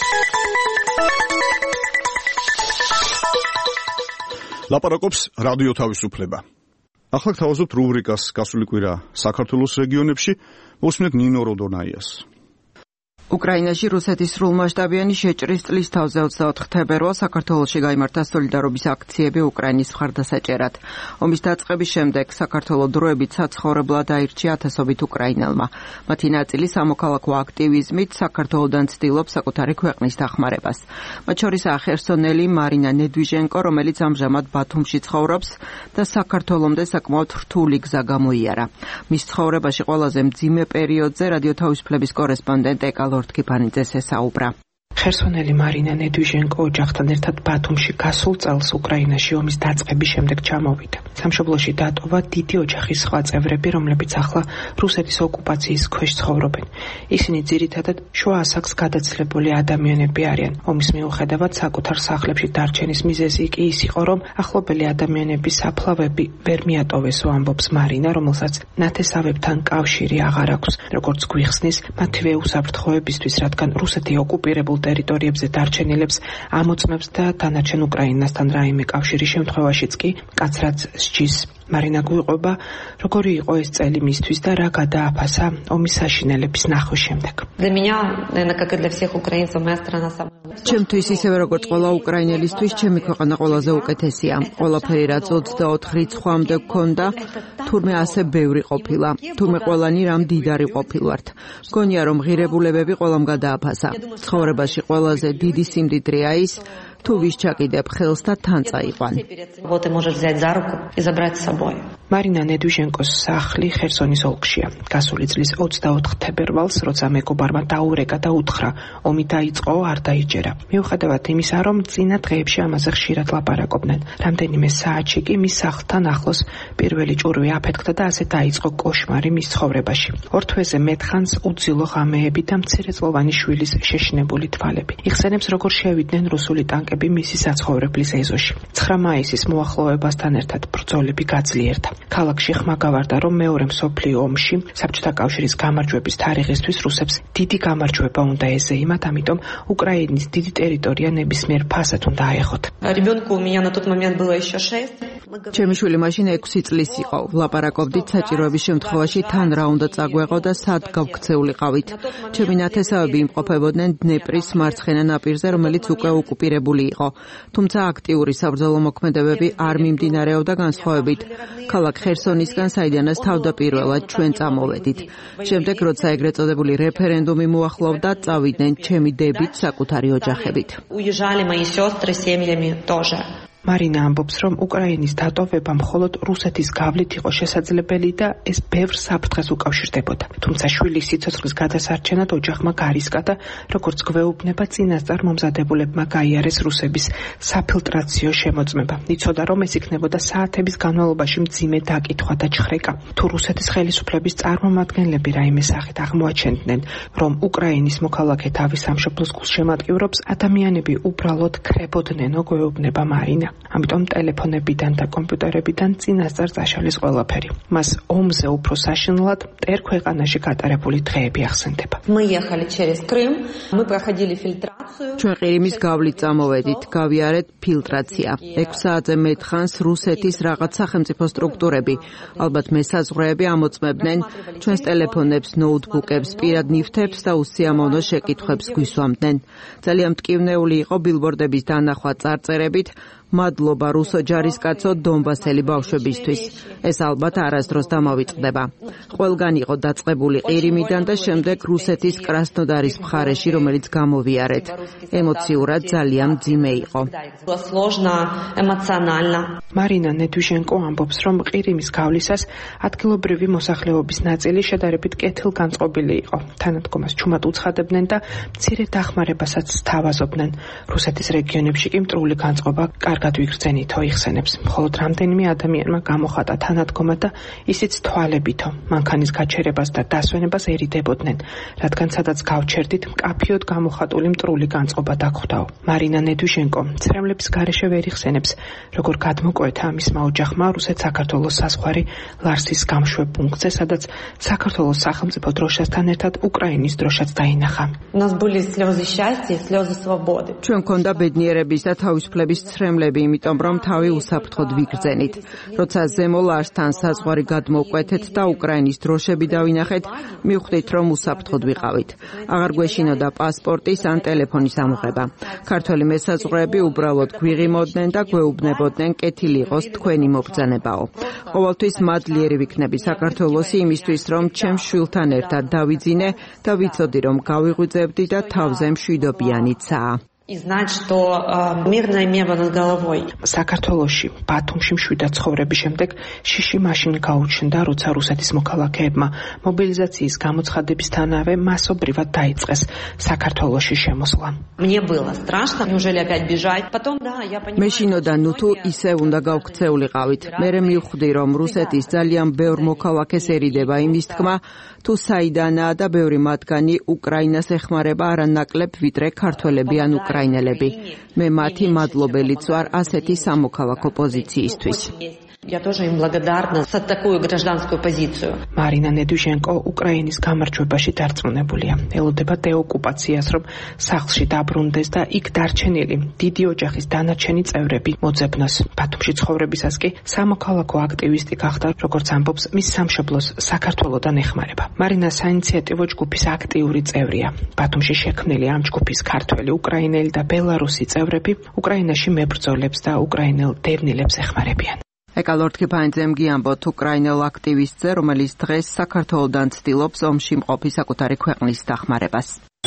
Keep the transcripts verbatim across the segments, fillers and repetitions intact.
ლაპარაკობს რადიო თავისუფლება. ახლა გთავაზობთ რუბრიკას გასული კვირა საქართველოს რეგიონებში, მოსმენთ ნინო როდონაიას. უკრაინაში რუსეთის სრულმასშტაბიანი შეჭრის წლის თავზე ოცდაოთხ თებერვალს საქართველოში გაიმართა სოლიდარობის აქციები უკრაინის მხარდასაჭერად. ომის დაწყების შემდეგ საქართველოს დროებით საცხოვრებლად აირჩია ათასობით უკრაინელმა. მათი ნაწილი სამოქალაქო აქტივიზმით საქართველოდან ცდილობს საკუთარი ქვეყნის დახმარებას. მათ შორისაა ხერსონელი მარინა ნედვიჟენკო, რომელიც ამჟამად ბათუმში ცხოვრობს და საქართველომდე საკმაოდ რთული გზა გამოიარა. მის ცხოვრებაში ყველაზე მძიმე პერიოდზე რადიო თავისუფლების კორესპონდენტ ეკალ ორთქიფანიძეს ესაუბრა. ხერსონელი მარინა ნედვიჟენკო ოჯახთან ერთად ბათუმში გასულ წელს უკრაინაში ომის დაწყების შემდეგ ჩამოვიდა. სამშობლოში დატოვა დიდი ოჯახის სხვა წევრები, რომლებიც ახლა რუსეთის ოკუპაციის ქვეშ ცხოვრობენ. ისინი ძირითადად შუა ასაკს გადაცილებული ადამიანები არიან. ომის მიუხედავად საკუთარ სახლებში დარჩენის მიზეზი კი ის იყო, რომ ახლობელი ადამიანების საფლავები ვერ მიატოვესო, ამბობს მარინა, რომელსაც ნათესავებთან კავშირი აღარ აქვს. როგორც გვიხსნის, მათივე უსაფრთხოებისთვის, რადგან რუსეთი ოკუპირებულ ტერიტორიებზე დარჩენილებს ამოწმებს და დანარჩენ უკრაინასთან რაიმე კავშირის შემთხვევაშიც კი კაცრად სჯის. მარინა გვიყვება, როგორი იყო ეს წელი მისთვის და რა გადააფასა ომის საშინელების ნახვის შემდეგ. ჩემთვის ისევე როგორც ყველა უკრაინელისთვის, ჩემი ქვეყანა ყველაზე უკეთესია. ყველაფერი რაც ოცდაოთხ რიცხვამდე გქონდა, თურმე ასე ბევრი ყოფილა. თურმე ყველანი რამ დიდარი ყოფილვართ. მგონია რომ ღირებულებები ყველამ გადააფასა. ცხოვრებაში ყველაზე დიდი სიმდიდრეა ის, თუ ვის ჩაკიდებ ხელს და თან წაიყვან. მარინა ნედვიჟენკოს სახლი ხერსონის ოლქშია. გასული წლის ოცდაოთხ თებერვალს, როცა მეგობარმა დაურეკა და უთხრა, ომი დაიწყო, არ დაიჯერა. მიუხედავად იმისა, რომ წინა დღეებში ამაზე ხშირად ლაპარაკობდნენ. რამდენიმე საათში კი მის სახლთან ახლოს პირველი ჭურვი აფეთქდა და ასე დაიწყო კოშმარი მის ცხოვრებაში. ორ თვეზე მეტხანს უძილო ღამეები და მცირეწლოვანი შვილის შეშინებული თვალები. იხსენებს, როგორ შევიდნენ რუსული ტანკები მისი საცხოვრებლის ეზოში. ცხრა მაისის მოახლოებასთან ერთად ბრძოლები გაძლიერდა. ქალაქში ხმა გავარდა, რომ მეორე მსოფლიო ომში საბჭოთა კავშირის გამარჯვების თარიღისთვის რუსებს დიდი გამარჯვება უნდა ეზეიმათ, ამიტომ უკრაინის დიდი ტერიტორია ნებისმიერ ფასად უნდა აეხოთ. ჩემი შვილი მაშინ ექვსი წლის იყო. ვლაპარაკობდით საჭიროების შემთხვევაში თან რა უნდა წაგვეღო და სად გავქცეულიყავით. ჩემი ნათესავები იმყოფებოდნენ დნეპრის მარცხენა ნაპირზე, რომელიც უკვე ოკუპირებული იყო. თუმცა აქტიური საბრძოლო მოქმედებები არ მიმდინარეობდა განსხვავებით ქალაქ ხერსონისგან, საიდანაც თავდაპირველად ჩვენ წამოვედით. შემდეგ, როცა ეგრეთ წოდებული რეფერენდუმი მოახლოვდა, წავიდნენ ჩემი დებით საკუთარი ოჯახებით. მარინა ამბობს, რომ უკრაინის დატოვება მხოლოდ რუსეთის გავლით იყო შესაძლებელი და ეს ბევრ საფრთხეს უკავშირდებოდა. თუმცა შვილის სიცოცხლის გადასარჩენად ოჯახმა გარისკა და როგორც გვეუბნება, წინასწარ მომზადებულებმა გაიარეს რუსების საფილტრაციო შემოწმება. იცოდა, რომ ეს იქნებოდა საათების განმავლობაში მძიმე დაკითხვა და ჩხრეკა. თუ რუსეთის ხელისუფლების წარმომადგენლები რაიმე სახით აღმოაჩენდნენ, რომ უკრაინის მოქალაქე თავის სამშობლოს გულშემატკივრობს, ადამიანები უბრალოდ ქრებოდნენო, გვეუბნება მარინა. ამიტომ ტელეფონებიდან და კომპიუტერებიდან წინასწარ წაშალის ყველაფერი. მას ომზე უფრო საშინლად მტერ ქვეყანაში გატარებული დღეები ახსენდება. ჩვენ ყირიმის გავლით წამოვედით, გავიარეთ ფილტრაცია. ექვს საათზე მეტხანს რუსეთის რაღაც სახელმწიფო სტრუქტურები, ალბათ მესაზღვრეები ამოწმებდნენ ჩვენს ტელეფონებს, ნოუთბუქებს, პირად ნივთებს და უსიამოვნო შეკითხვებს გვისვამდნენ. ძალიან მტკივნეული იყო ბილბორდების დანახვა წარწერებით, მადლობა რუსო ჯარისკაცო დონბასელი ბავშვებისთვის. ეს ალბათ არასდროს დამავიწყდება. ყველგან იყო დაწყებული ყირიმიდან და შემდეგ რუსეთის კრასნოდარის მხარეში, რომელიც გამოვიარეთ. ემოციურად ძალიან მძიმე იყო. მარინა ნედვიჟენკო ამბობს, რომ ყირიმის გავლისას ადგილობრივი მოსახლეობის ნაწილი შედარებით კეთილგანწყობილი იყო. თანადგომას ჩუმად უცხადებდნენ და მცირე დახმარებასაც სთავაზობდნენ. რუსეთის რეგიონებში კი მტრული განწყობა კარგად ვიგრძენითო იხსენებს. მხოლოდ რამდენიმე ადამიანმა გამოხატა თანადგომა და ისიც თვალებითო მანქანის გაჩერებას და დასვენებას ერიდებოდნენ, რადგან სადაც გავჩერდით, მკაფიოდ გამოხატული მტრული განწყობა დაგხვდაო. მარინა ნედვიშენკო ცრემლების გარეშე ვერ იხსენებს, როგორ გადმოკვეთა მისმა ოჯახმა რუსეთ-საქართველოს საზღვარი ლარსის გამშვებ პუნქტზე, სადაც საქართველოს სახელმწიფო დროშასთან ერთად უკრაინის დროშაც დაინახა. ჩვენ გქონდა ბედნიერების და თავისუფლების ცრემლები, იმიტომ რომ თავი უსაფრთხოდ ვიგრძენით. როცა ზემო ლარსთან საზღვარი გადმოვკვეთეთ და უკრაინის დროშები დავინახეთ, მივხვდით, რომ უსაფრთხოდ ვიყავით. აღარ გვეშინოდა პასპორტის ან ტელეფონის ამოღება. ქართველი მესაზღვრეები უბრალოდ გვიღიმოდნენ და გვეუბნებოდნენ, კეთილი იყოს თქვენი მობრძანებაო. ყოველთვის მადლიერი ვიქნები საქართველოსი იმისთვის, რომ ჩემს შვილთან ერთად დავიძინე და ვიცოდი, რომ გავიღვიძებდი და თავზე მშვიდობიანიცაა. И знать, что э, мирное небо над головой. საქართველოში ბათუმში მშვიდად ცხოვრების შემდეგ შიში მაშინ გაუჩნდა, როცა რუსეთის მოქალაქეებმა მობილიზაციის გამოცხადებისთანავე მასობრივად დაიწყეს საქართველოში შემოსვლა. Мне было страшно, неужели опять бежать? Потом да, я понимаю. მეშინოდა ნუ თუ ისევ უნდა გავქცეულიყავით. მერე მივხვდი, რომ რუსეთის ძალიან ბევრ მოქალაქესერიდება იმის თქმა, თუ საიდანაა და ბევრი მათგანი უკრაინას ეხმარება არანაკლებ ვიდრე ქართველები ან უკრაინელები. მე მათი მადლობელიც ვარ ასეთი სამოქალაქო პოზიციისთვის. Я тоже им благодарна за такую гражданскую позицию. მარინა ნედვიშენკო უკრაინის გამარჯვებაში დარწმუნებულია. ელოდება დეოკუპაციას, რომ სახლში დაბრუნდეს და იქ დარჩენილი დიდი ოჯახის დანარჩენი წევრები მოძებნოს. ბათუმში ცხოვრებისას კი სამოქალაქო აქტივისტი გახდა, როგორც ამბობს მის სამშობლოს საქართველოდან ეხმარება. მარინა საინიციატივო ჯგუფის აქტიური წევრია. ბათუმში შექმნილი ამ ჯგუფის ქართველი, უკრაინელი და ბელარუსი წევრები უკრაინაში მებრძოლებს და უკრაინელ დევნილებს ეხმარებიან. ეკალორთქიფაინძემ გიამბოთ უკრაინელ აქტივისტზე, რომელიც დღეს საქართველოდან ცდილობს ომში მყოფი საკუთარი ქვეყნის დახმარებას.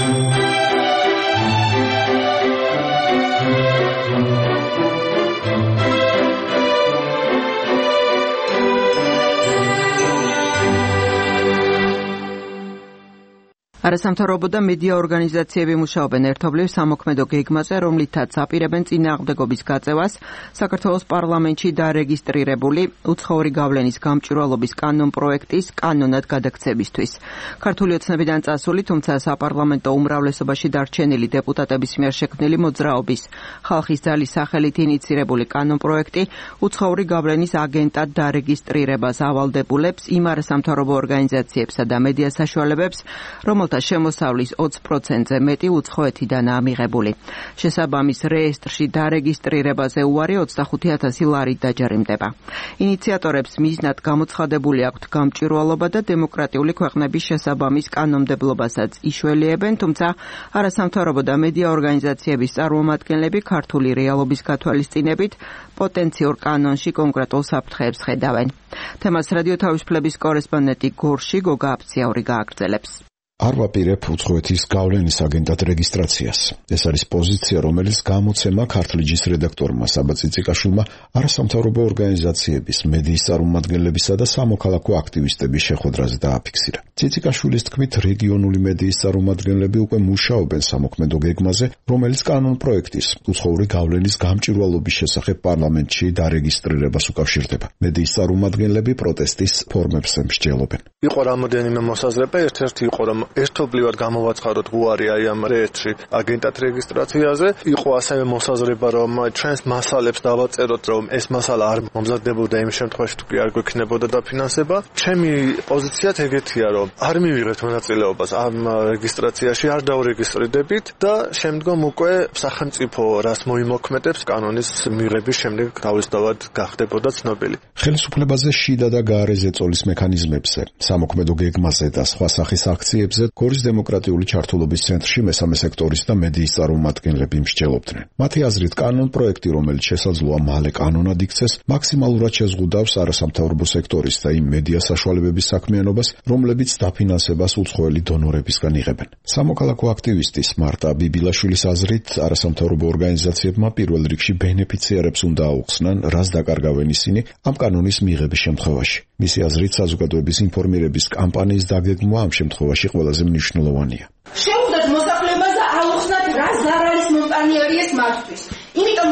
არასამთავრობო და მედია ორგანიზაციები მუშაობენ ერთობლივ სამოქმედო გეგმაზე, რომლითაც აპირებენ წინააღმდეგობის გაწევას საქართველოს პარლამენტში დარეგისტრირებული უცხოური გავლენის გამჭვირვალობის კანონპროექტის კანონად გადაქცევისთვის. ქართული ოცნებიდან წასული, თუმცა საპარლამენტო უმრავლესობაში დარჩენილი დეპუტატების მიერ შექმნილი მოძრაობის ხალხის ძალის სახელით ინიცირებული კანონპროექტი უცხოური გავლენის აგენტად დარეგისტრირებას ავალდებულებს იმ არასამთავრობო ორგანიზაციებსა და მედია საშუალებებს, რომელთა შემოსავლის ოცი პროცენტზე მეტი უცხოეთიდანაა მიღებული. შესაბამის რეესტრში დარეგისტრირებაზე უარი ოცდახუთი ათასი ლარით დაჯერიმდება. ინიციატორებს მიზნად გამოცხადებული აქვთ გამჭვირვალობა და დემოკრატიული ქვეყნების შესაბამის კანონმდებლობასაც იშველიებენ, თუმცა არასამთავრობო და მედია ორგანიზაციების წარმომადგენლები ქართული რეალობის გათვალისწინებით პოტენციურ კანონში კონკრეტულ საფრთხეებს ხედავენ. თემას რადიო თავისუფლების კორესპონდენტი გორში გოგა აფციაური გააგრძელებს. არ ვაპირებ უცხოეთის გავლენის აგენტად რეგისტრაციას. ეს არის პოზიცია, რომელიც გამოცემა ქართლიჯის რედაქტორმა საბა ციციკაშვილმა არასამთავრობო ორგანიზაციების, მედიის წარმომადგენლებისა და სამოქალაქო აქტივისტების შეხვედრაზე დააფიქსირა. ციციკაშვილის თქმით, რეგიონული მედიის წარმომადგენლები უკვე მუშაობენ სამოქმედო გეგმაზე, რომელიც კანონპროექტის უცხოური გავლენის გამჭვირვალობის შესახებ პარლამენტში დარეგისტრირებას უკავშირდება. მედიის წარმომადგენლები პროტესტის ფორმებს მსჯელობენ. იყო რამოდენიმე მოსაზრება, ერთ-ერთი იყო რომ ერთობლივად გამოვაცხადოთ უარი აი ამ რეესტრში აგენტად რეგისტრაციაზე. იყო ასევე მოსაზრება, რომ ჩვენს მასალებს დავაწეროთ, რომ ეს მასალა არ მომზადდებოდა იმ შემთხვევაში, თუ კი არ გვექნებოდა დაფინანსება. ჩემი პოზიციაც ეგეთია, რომ არ მივიღებთ მონაწილეობას ამ რეგისტრაციაში, არ დაურეგისტრირდებით და შემდგომ უკვე სახელმწიფო რას მოიმოქმედებს კანონის მიღების შემდეგ თავისთავად გახდებოდა ცნობილი. ხელისუფლებაზე შიდა და გარე ზეწოლის მექანიზმებზე, სამოქმედო გეგმაზე და სხვა სახის აქციებზე გორის დემოკრატიული ჩართულობის ცენტრში მესამე სექტორის და მედიის წარმომადგენლები მსჯელობდნენ. მათი აზრით, კანონპროექტი, რომელიც შესაძლოა მალე კანონად იქცეს, მაქსიმალურად შეზღუდავს არასამთავრობო სექტორის და იმ მედია საშუალებების საქმიანობას, რომლებიც დაფინანსებას უცხოელი დონორებისგან იღებენ. სამოქალაქო აქტივისტის მარტა ბიბილაშვილის აზრით, არასამთავრობო ორგანიზაციებმა პირველ რიგში ბენეფიციარებს უნდა აუხსნან, რას დაკარგავენ ისინი ამ კანონის მიღების შემთხვევაში. მისი აზრით, საზოგადოების ინფორმირების კამპანიის დაგეგმვა ამ შემთხვევაში ყველაზე მნიშვნელოვანია. შეუძლებთ მოსახლეობას და აუხსნათ, რა ზარალის მომპანიერიეს მათთვის. იმიტომ რომ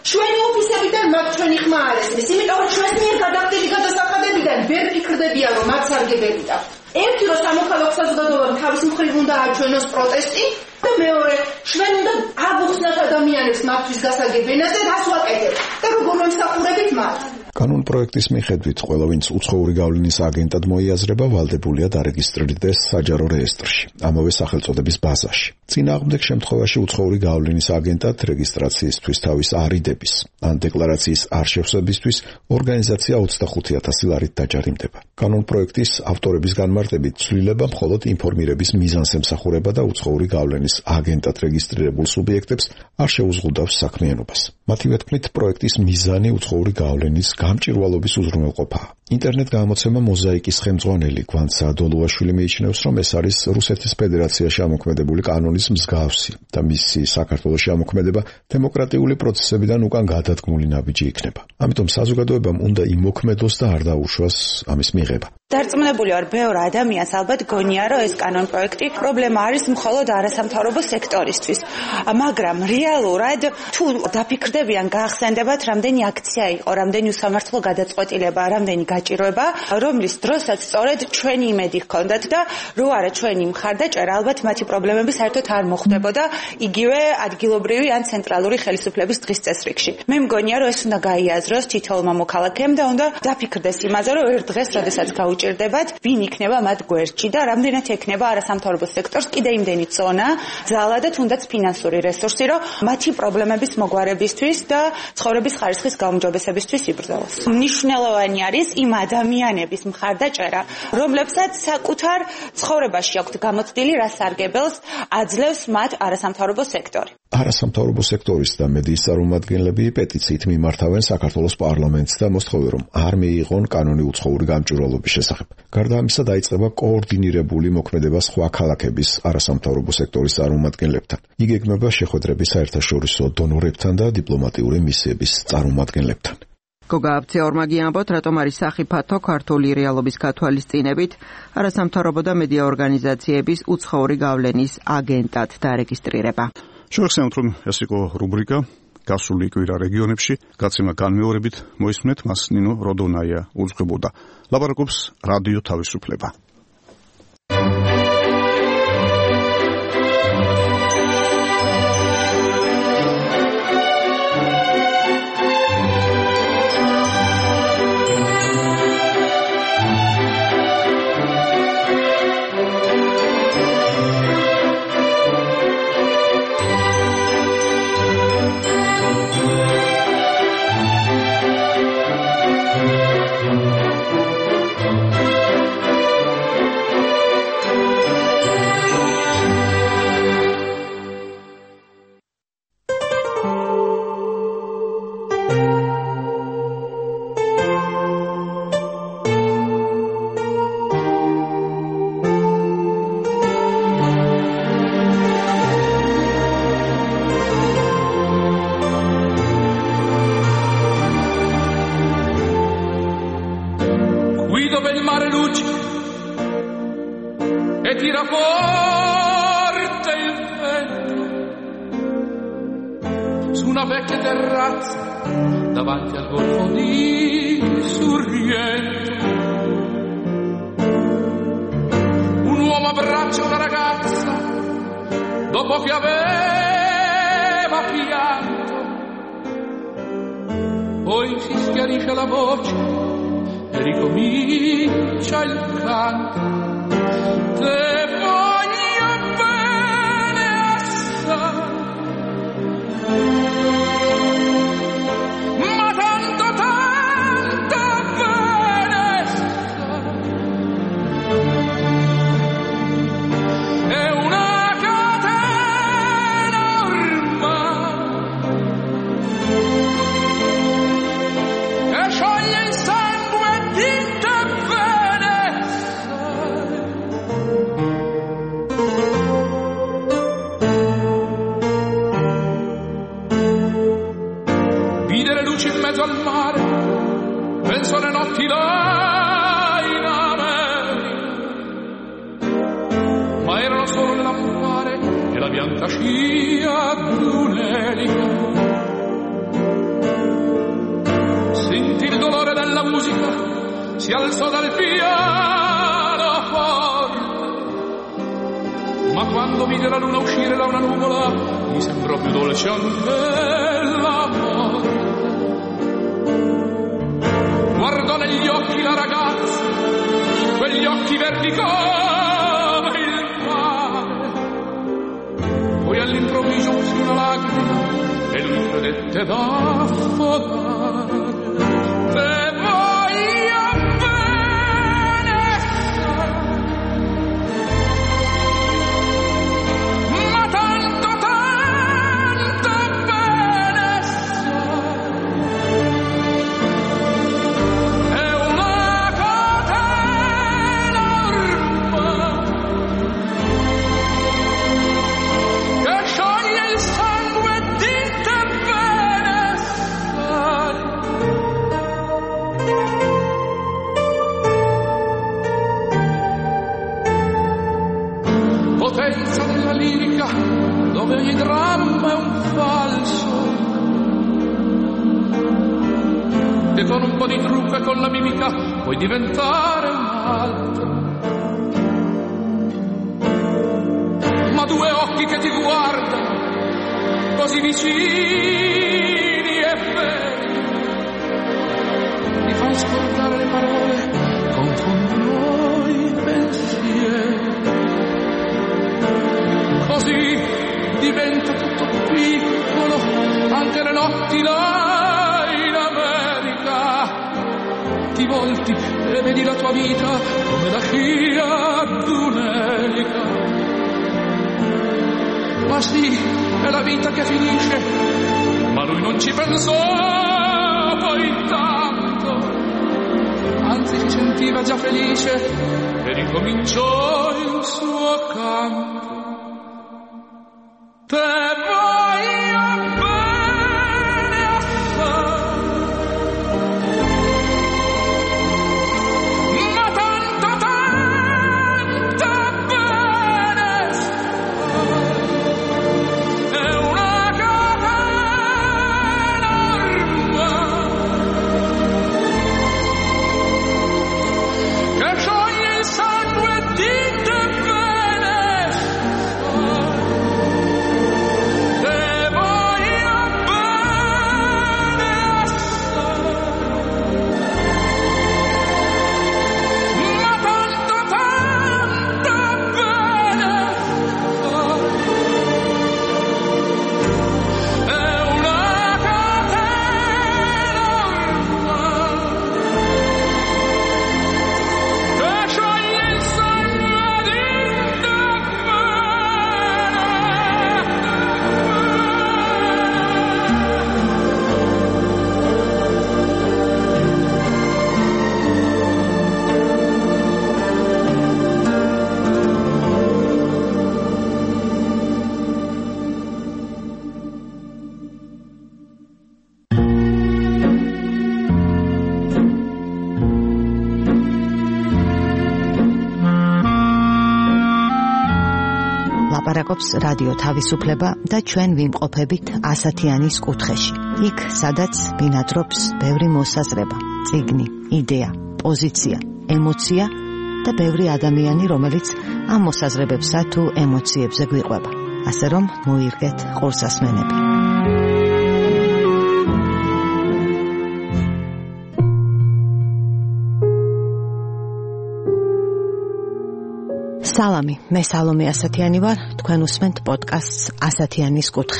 ჩვენი ოფისებიდან მათ ჩვენი ხმა არ ესმის, იმიტომ რომ ჩვენს მიერ გადახდილი გადასახადებიდან ვერ ფიქრდებიან, რომ მათ სარგებელია. ერთი რომ სამოქალაქო საზოგადოებამ თავის მხრივ უნდა აჩვენოს პროტესტი და მეორე ჩვენ უნდა აღვხსნათ ადამიანებს მათთვის გასაგებენას და რას ვაკეთებთ და როგორ ვემსახურებით მათ. კანონ პროექტის მიხედვით ყველა ვინც უცხოური გავლენის აგენტად მოიაზრება ვალდებულია დარეგისტრირდეს საჯარო რეესტრში, ამავე სახელწოდების ბაზაში. წინააღმდეგ შემთხვევაში უცხოური გავლენის აგენტად რეგისტრაციისთვის თავის არიდების ან დეკლარაციის არ შევსებისთვის ორგანიზაცია ოცდახუთი ათასი ლარით დაჯარიმდება. კანონ პროექტის ავტორების განმარტებით ცვლილება მხოლოდ ინფორმირების მიზანს ემსახურება და უცხოური გავლენის აგენტად რეგისტრირებულ სუბიექტებს არ შეუზღუდავს საქმიანობას. მათივე თქმით, პროექტის მიზანი უცხოური გავლენის გამჭირვალობის უზრუნველყოფაა. ინტერნეტ გამოცემა მოზაიკის ხელმძღვანელი გვანცა დოლუაშვილი მიიჩნევს, რომ ეს არის რუსეთის ფედერაციაში ამოქმედებული კანონის მსგავსი და მისი საქართველოში ამოქმედება დემოკრატიული პროცესებიდან უკან გადადგმული ნაბიჯი იქნება. ამიტომ საზოგადოებამ უნდა იმოქმედოს და არ დაუშვას ამის მიღება. დარწმუნებული ვარ, ბევრ ადამიანს ალბათ გონია, რომ ეს კანონ პროექტი პრობლემა არის მხოლოდ არასამთავრობო სექტორისთვის. მაგრამ რეალურად თუ დაფიქრდებიან, გაახსენდებათ, რამდენი აქცია იყო, რამდენი უსამართლო გადაწყვეტილება, რამდენი გაჭირვება, რომლის დროსაც სწორედ ჩვენი იმედი ჰქონდათ და რო არა ჩვენი მხარდაჭერა, ალბათ მათი პრობლემები საერთოდ არ მოხდებოდა იგივე ადგილობრივი ან ცენტრალური ხელისუფლების დღის წესრიგში. მე მგონია, რომ ეს უნდა გაიაზროს თითოეულმა მოქალაქემ და უნდა დაფიქრდეს იმაზე, რომ ერთ დღეს, როდესაც გაუჭირდებათ, ვინ იქნება მათ გვერდში და რამდენად ექნება არასამთავრობო სექტორს კიდე იმდენი ზონა, ძალა და თუნდაც ფინანსური რესურსი, რომ მათი პრობლემების მოგვარებისთვის და ცხოვრების ხარისხის გაუმჯობესებისთვის იბრძოლოს. მნიშვნელოვანი არის იმ ადამიანების მხარდაჭერა, რომლებსაც საკუთარ ცხოვრებაში აქვთ გამოცდილი რა სარგებელს აძლევს მათ არასამთავრობო სექტორი. არასამთავრობო სექტორის და მედიის წარმომადგენლები პეტიციით მიმართავენ საქართველოს პარლამენტს და მოსთხოვენ, რომ არ მიიღონ კანონი უცხოური გამჭვირვალობის შესახებ. გარდა ამისა, დაიწყება კოორდინირებული მოქმედება სხვა ქალაქების არასამთავრობო სექტორის წარმომადგენლებთან. იგეგმება შეხვედრები საერთაშორისო დონორებთან და დიპლომატიური მისიების წარმომადგენლებთან. გოგა აბციაურმაგი ამბობთ, რატომ არის სახიფათო ქართული რეალობის გათვალისწინებით არასამთავრობო და მედია ორგანიზაციების უცხოური გავლენის აგენტად დარეგისტრირება. შევახსენოთ, რომ ეს იყო რუბრიკა გასული კვირა რეგიონებში, გაცემა განმეორებით მოისმენთ, მას ნინო როდონაია უძღვებოდა. ლაპარაკობს რადიო თავისუფლება. dolore della musica si alzò dal pianoforte, ma quando vide la luna uscire da una nuvola mi sembrò più dolce anche la morte. Guardò negli occhi la ragazza, quegli occhi verdi come il mare, poi all'improvviso uscì una lacrima e lui credette d'affogare. Te voglio bene, ma tanto, tanto bene è una catena ormai che scioglie il sangue di te bene sai. Potenza della lirica dove ogni dramma è un falso, e con un po' di trucco e con la mimica puoi diventare un altro. Ma due occhi che ti guardano così vicini e veri ti fanno scordare le parole, confondono i pensieri. Così diventa tutto piccolo, anche le notti là in America. Ti volti e vedi la tua vita come la scia d'un'elica. Ma sì, è la vita che finisce, ma lui non ci pensò poi tanto, anzi si sentiva già felice e ricominciò il suo canto. Te voglio bene assai, ma tanto, tanto bene stai. È una catena ormai che scioglie il sangue di te bene stai. ლაპარაკობს რადიო თავისუფლება და ჩვენ ვიმყოფებით ასათიანის კუთხეში. იქ, სადაც ბინადრობს ბევრი მოსაზრება, წიგნი, იდეა, პოზიცია, ემოცია და ბევრი ადამიანი, რომელიც ამ მოსაზრებებსა თუ ემოციებზე გვიყვება. ასე რომ, მოირგეთ ყურსასმენები. სალამი, მე სალომე ასათიანი ვარ, თქვენ უსმენთ პოდკასტს ასათიანის კუთხე.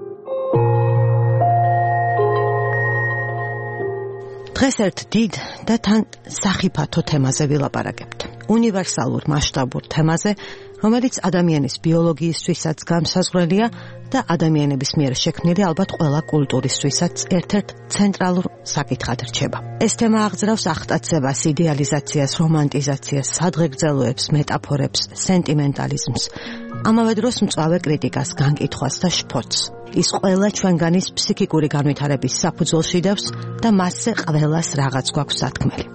დღეს ერთ დიდ და თან სახიფათო თემაზე ვილაპარაკებთ. უნივერსალურ მასშტაბურ თემაზე, რომელიც ადამიანის ბიოლოგიისთვისაც განსაზღვრელია და ადამიანების მიერ შექმნილი ალბათ ყველა კულტურისთვისაც ერთ-ერთ ცენტრალურ საკითხად რჩება. ეს თემა აღძრავს ახტაცებას, იდეალიზაციას, რომანტიზაციას, სადღეგრძელოებს, მეტაფორებს, სენტიმენტალიზმს. ამავე დროს მწვავე კრიტიკას, განკითხვას და შფოთს. ის ყველა ჩვენგანის ფსიქიკური განვითარების საფუძველში დევს და მასზე ყველას რაღაც გვაქვს სათქმელი.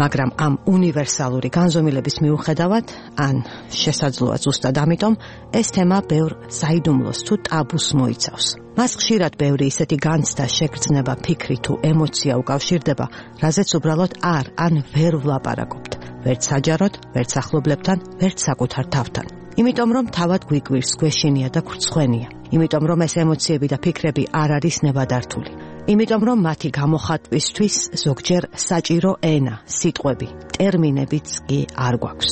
მაგრამ ამ უნივერსალური განზომილების მიუხედავად, ან შესაძლოა ზუსტად ამიტომ, ეს თემა ბევრ საიდუმლოს თუ ტაბუს მოიცავს. მას ხშირად ბევრი ისეთი განცდა, შეგრძნება, ფიქრი თუ ემოცია უკავშირდება, რაზეც უბრალოდ არ ან ვერ ვლაპარაკობთ. ვერც საჯაროდ, ვერც ახლობლებთან, ვერც საკუთარ თავთან. იმიტომ რომ თავად გვიგვირს, გვეშინია და გვრცხვენია. იმიტომ რომ ეს ემოციები და ფიქრები არ არის ნებადართული. იმიტომ რომ მათი გამოხატვისთვის ზოგჯერ საჭირო ენა, სიტყვები, ტერმინებიც კი არ გვაქვს.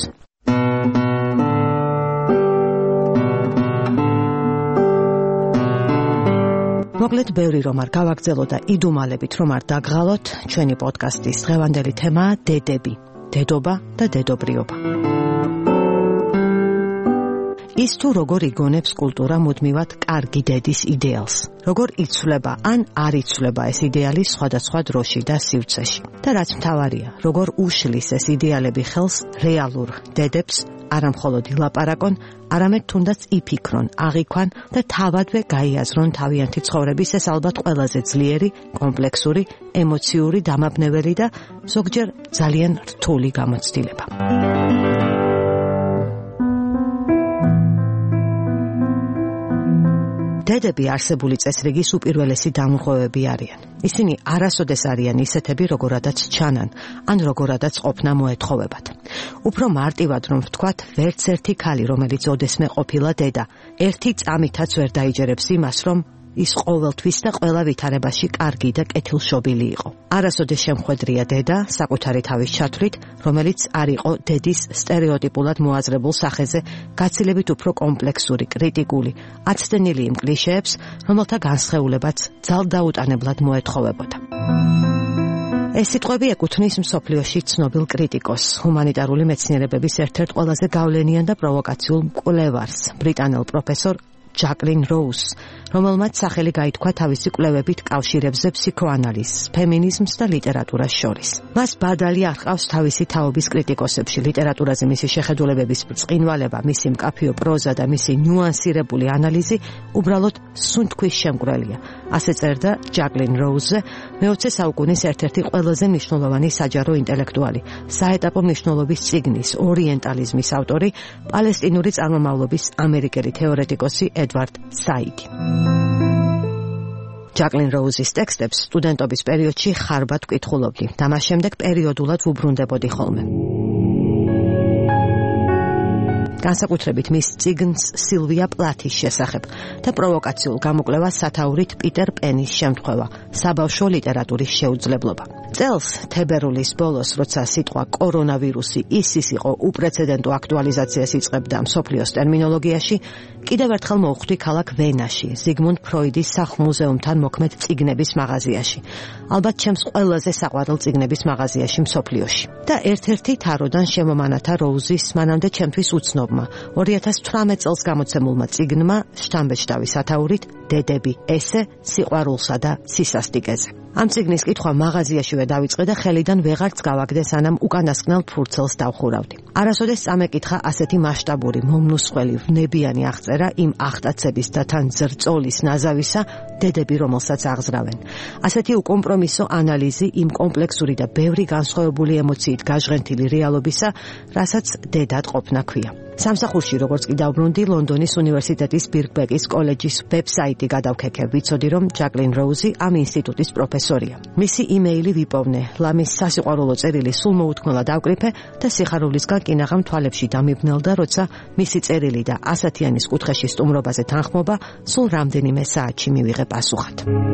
მოკლედ ბევრი რომ არ გავაგრძელო და იდუმალებით რომ არ დაგღალოთ, ჩვენი პოდკასტის დღევანდელი თემაა დედები, დედობა და დედობრიობა. ის თუ როგორ იგონებს კულტურა მუდმივად კარგი დედის იდეალს, როგორ იცვლება ან არ იცვლება ეს იდეალი სხვადასხვა დროში და სივრცეში. და რაც მთავარია, როგორ უშლის ეს იდეალები ხელს რეალურ დედებს, არა მხოლოდ ილაპარაკონ, არამედ თუნდაც იფიქრონ, აღიქვან და თავადვე გაიაზრონ თავიანთი ცხოვრების ეს ალბათ ყველაზე ძლიერი, კომპლექსური, ემოციური, დამაბნეველი და ზოგჯერ ძალიან რთული გამოცდილება. დედები არსებული წესრიგის უპირველესი დამრღვევები არიან. ისინი არასოდეს არიან ისეთები, როგორადაც ჩანან, ან როგორადაც ყოფნა მოეთხოვებათ. უფრო მარტივად რომ ვთქვათ, ვერც ერთი ქალი, რომელიც ოდესმე ყოფილა დედა, ერთი წამითაც ვერ დაიჯერებს იმას, რომ ის ყოველთვის და ყველა ვითარებაში კარგი და კეთილშობილი იყო. არასოდეს შემხვედრია დედა საკუთარი თავის ჩათვლით, რომელიც არ იყო დედის სტერეოტიპულად მოაზრებულ სახეზე, გაცილებით უფრო კომპლექსური, კრიტიკული, აცდენილი იმ კლიშეებს, რომელთა განსხეულებაც ძალდაუტანებლად მოეთხოვებოდა. ეს სიტყვები ეკუთვნის მსოფლიოში ცნობილ კრიტიკოს, ჰუმანიტარული მეცნიერებების ერთ-ერთ ყველაზე გავლენიან და პროვოკაციულ მკვლევარს, ბრიტანელ პროფესორ ჯაკლინ როუზს, რომელმაც სახელი გაითქვა თავისი კვლევებით კავშირებზე ფსიქოანალიზს, ფემინიზმს და ლიტერატურას შორის. მას ბადალი არ ჰყავს თავისი თაობის კრიტიკოსებში, ლიტერატურაზე მისი შეხედულებების ბრწყინვალება, მისი მკაფიო პროზა და მისი ნიუანსირებული ანალიზი უბრალოდ სუნთქვის შემკვრელია. ასე წერდა ჯაკლინ როუზზე, მეოცე საუკუნის ერთ-ერთი ყველაზე მნიშვნელოვანი საჯარო ინტელექტუალი, საეტაპო მნიშვნელობის წიგნის ორიენტალიზმის ავტორი, პალესტინური წარმომავლობის ამერიკელი თეორეტიკოსი ედვარდ საიდი. ჯაკლინ როუზის ტექსტებს სტუდენტობის პერიოდში ხარბად ვკითხულობდი და მას შემდეგ პერიოდულად ვუბრუნდებოდი ხოლმე. განსაკუთრებით მის წიგნს სილვია პლათის შესახებ და პროვოკაციულ გამოკვლევას სათაურით პიტერ პენის შემთხვევა, საბავშვო ლიტერატურის შეუძლებლობა. წელს თებერვლის ბოლოს, როცა სიტყვა კორონავირუსი ისის იყო უპრეცედენტო აქტუალიზაციას იწყებდა მსოფლიოს ტერმინოლოგიაში, კიდევ ერთხელ მოვხვდი ქალაქ ვენაში, ზიგმუნდ ფროიდის სახლ-მუზეუმთან მოქმედ წიგნების მაღაზიაში. ალბათ ჩემს ყველაზე საყვარელ წიგნების მაღაზიაში მსოფლიოში. და ერთ-ერთი თაროდან შემომანათა როუზის მანამდე ჩემთვის უცნობმა ორი ათას თვრამეტ წელს გამოცემულმა წიგნმა შტამბეჭდავი სათაურით დედები, ესე სიყვარულსა და სისასტიკეზე. ამ წიგნის კითხვა მაღაზიაშივე დავიწყე და ხელიდან ვეღარც გავაგდე, სანამ უკანასკნელ ფურცელს დავხურავდი. არასოდეს წამეკითხა ასეთი მასშტაბური, მომნუსხველი, ვნებიანი აღწერა იმ ახტაცების და თან ზრწოლის ნაზავისა, დედები, რომელსაც აღზრავენ. ასეთი უკომპრომისო ანალიზი იმ კომპლექსური და ბევრი განსხვავებული ემოციით გაჟღენთილი რეალობისა, რასაც დედად ყოფნა ქვია. სამსახურში, როგორც კი დავბრუნდი, ლონდონის უნივერსიტეტის ბირკბეკის კოლეჯის ვებსაიტი გადავქეკე, ვიცოდი, რომ ჯაკლინ როუზი ამ ინსტიტუტის პროფესორია. მისი იმეილი ვიპოვნე, ლამის სასიყვარულო წერილი სულ მოუთმელად დავკრიფე და სიხარულისგან კინაღამ თვალებში დამიბნელდა, როცა მისი წერილი და ასათიანის კუთხეში სტუმრობაზე თანხმობა სულ რამდენიმე საათში მივიღე პასუხად.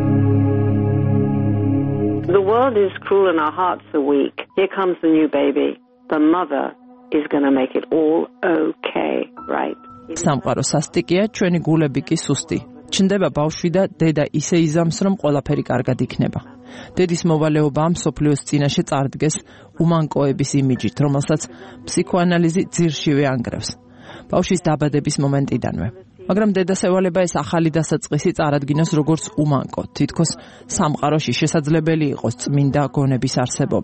The world is cruel and our hearts are weak. Here comes the new baby. The mother is going to make it all okay, right? სამყარო სასტიკია, ჩვენი გულები კი სუსტი. ჩნდება ბავშვი და დედა ისე იზამს, რომ ყველაფერი კარგად იქნება. დედის მოვალეობა მსოფლიოს წინაშე წარდგეს უმანკოების იმიჯით, რომელსაც ფსიქოანალიზი ძირშივე ანგრევს. ბავშვის დაბადების მომენტიდანვე. მაგრამ დედას ევალება ეს ახალი დასაწყისი წარადგინოს როგორც უმანკო, თითქოს სამყაროში შესაძლებელი იყოს წმინდა გონების არსებობა.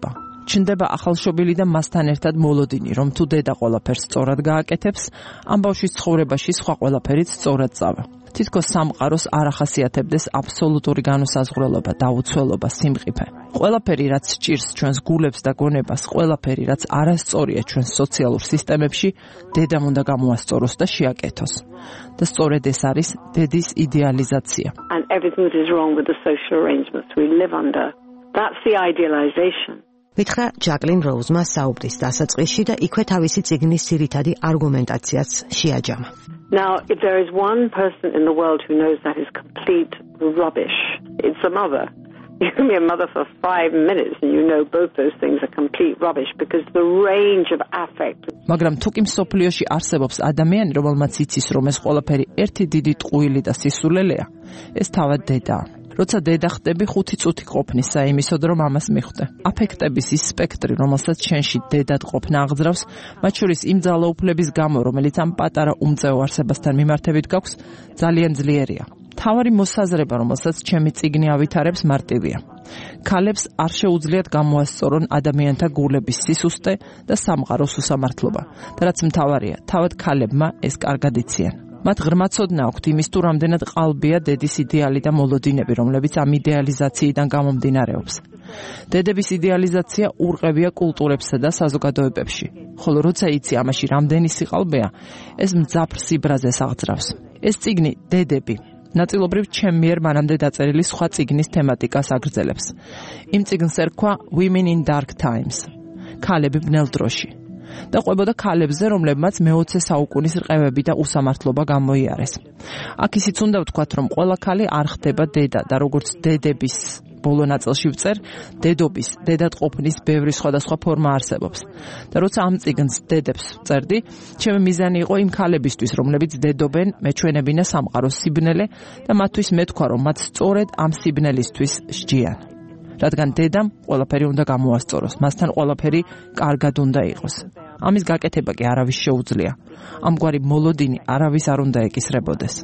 ჩნდება ახალშობილი და მასთან ერთად მოლოდინი, რომ თუ დედა ყველაფერს სწორად გააკეთებს, ამ ბავშვის ცხოვრებაში სხვა ყველაფერიც სწორად წავა. თითქოს სამყაროს არ ახასიათებდეს აბსოლუტური განუსაზღვრელობა, დაუცველობა, სიმყიფე. ყველაფერი, რაც სჭირს ჩვენს გულებს და გონებას, ყველაფერი, რაც არასწორია ჩვენს სოციალურ სისტემებში, დედამ უნდა გამოასწოროს და შეაკეთოს. და სწორედ ეს არის დედის იდეალიზაცია. And everything that is wrong with the social arrangements we live under. That's the idealization. მითხრა ჯაკლინ როუზმა საუბრის დასაწყისში და იქვე თავისი წიგნის ძირითადი არგუმენტაციაც შეაჯამა. Now, if there is one person in the world who knows that is complete rubbish, it's a mother. You can be a mother for five minutes and you know both those things are complete rubbish because the range of affect. მაგრამ თუ კი მსოფლიოში არსებობს ადამიანი, რომელმაც იცის, რომ ეს ყველაფერი ერთი დიდი ტყუილი და სისულელეა, ეს თავად დედაა. როცა დედა ხდები, ხუთი წუთი ყოფნის საიმისოდ, რომ ამას მიხვდე. აფექტების ის სპექტრი, რომელსაც შენში დედად ყოფნა აღძრავს, მათ შორის იმ ძალაუფლების გამო, რომელიც ამ პატარა უმწეო არსებასთან მიმართებით გაქვს, ძალიან ძლიერია. თავარი მოსაზრება, რომელსაც ჩემი წიგნი ავითარებს, მარტივია. ქალებს არ შეუძლიათ გამოასწორონ ადამიანთა გულების სისუსტე და სამყაროს უსამართლობა. და რაც მთავარია, თავად ქალებმა ეს კარგად იციან. მათ ღრმა ცოდნა აქვთ იმის, თუ რამდენად ყალბია დედის იდეალი და მოლოდინები, რომლებიც ამ იდეალიზაციიდან გამომდინარეობს. დედების იდეალიზაცია ურყევია კულტურებსა და საზოგადოებებში, ხოლო როცა იცი ამაში რამდენი სიყალბეა, ეს მძაფრ სიბრაზეს აღძრავს. ეს წიგნი დედები ნაწილობრივ ჩემ მიერ მანამდე დაწერილი სხვა წიგნის თემატიკას აგრძელებს. იმ წიგნს ერქვა Women in Dark Times, ქალები ბნელ დროში. და ყვებოდა ქალებზე, რომლებმაც მეოცე საუკუნის რყევები და უსამართლობა გამოიარეს. აქ ისიც უნდა ვთქვათ, რომ ყველა ქალი არ ხდება დედა და როგორც დედების ბოლო ნაწილში ვწერ, დედობის, დედად ყოფნის ბევრი სხვადასხვა ფორმა არსებობს. და როცა ამ წიგნს დედებს ვწერდი, ჩემი მიზანი იყო იმ ქალებისთვის, რომლებიც დედობენ, მეჩვენებინა სამყაროს სიბნელე და მათთვის მეთქვა, რომ მათ სწორედ ამ სიბნელისთვის სჯიან. რადგან დედამ ყველაფერი უნდა გამოასწოროს, მასთან ყველაფერი კარგად უნდა იყოს. ამის გაკეთება კი არავის შეუძლია. ამგვარი მოლოდინი არავის არ უნდა ეკისრებოდეს.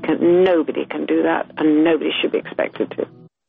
Nobody can do that and nobody should be expected to.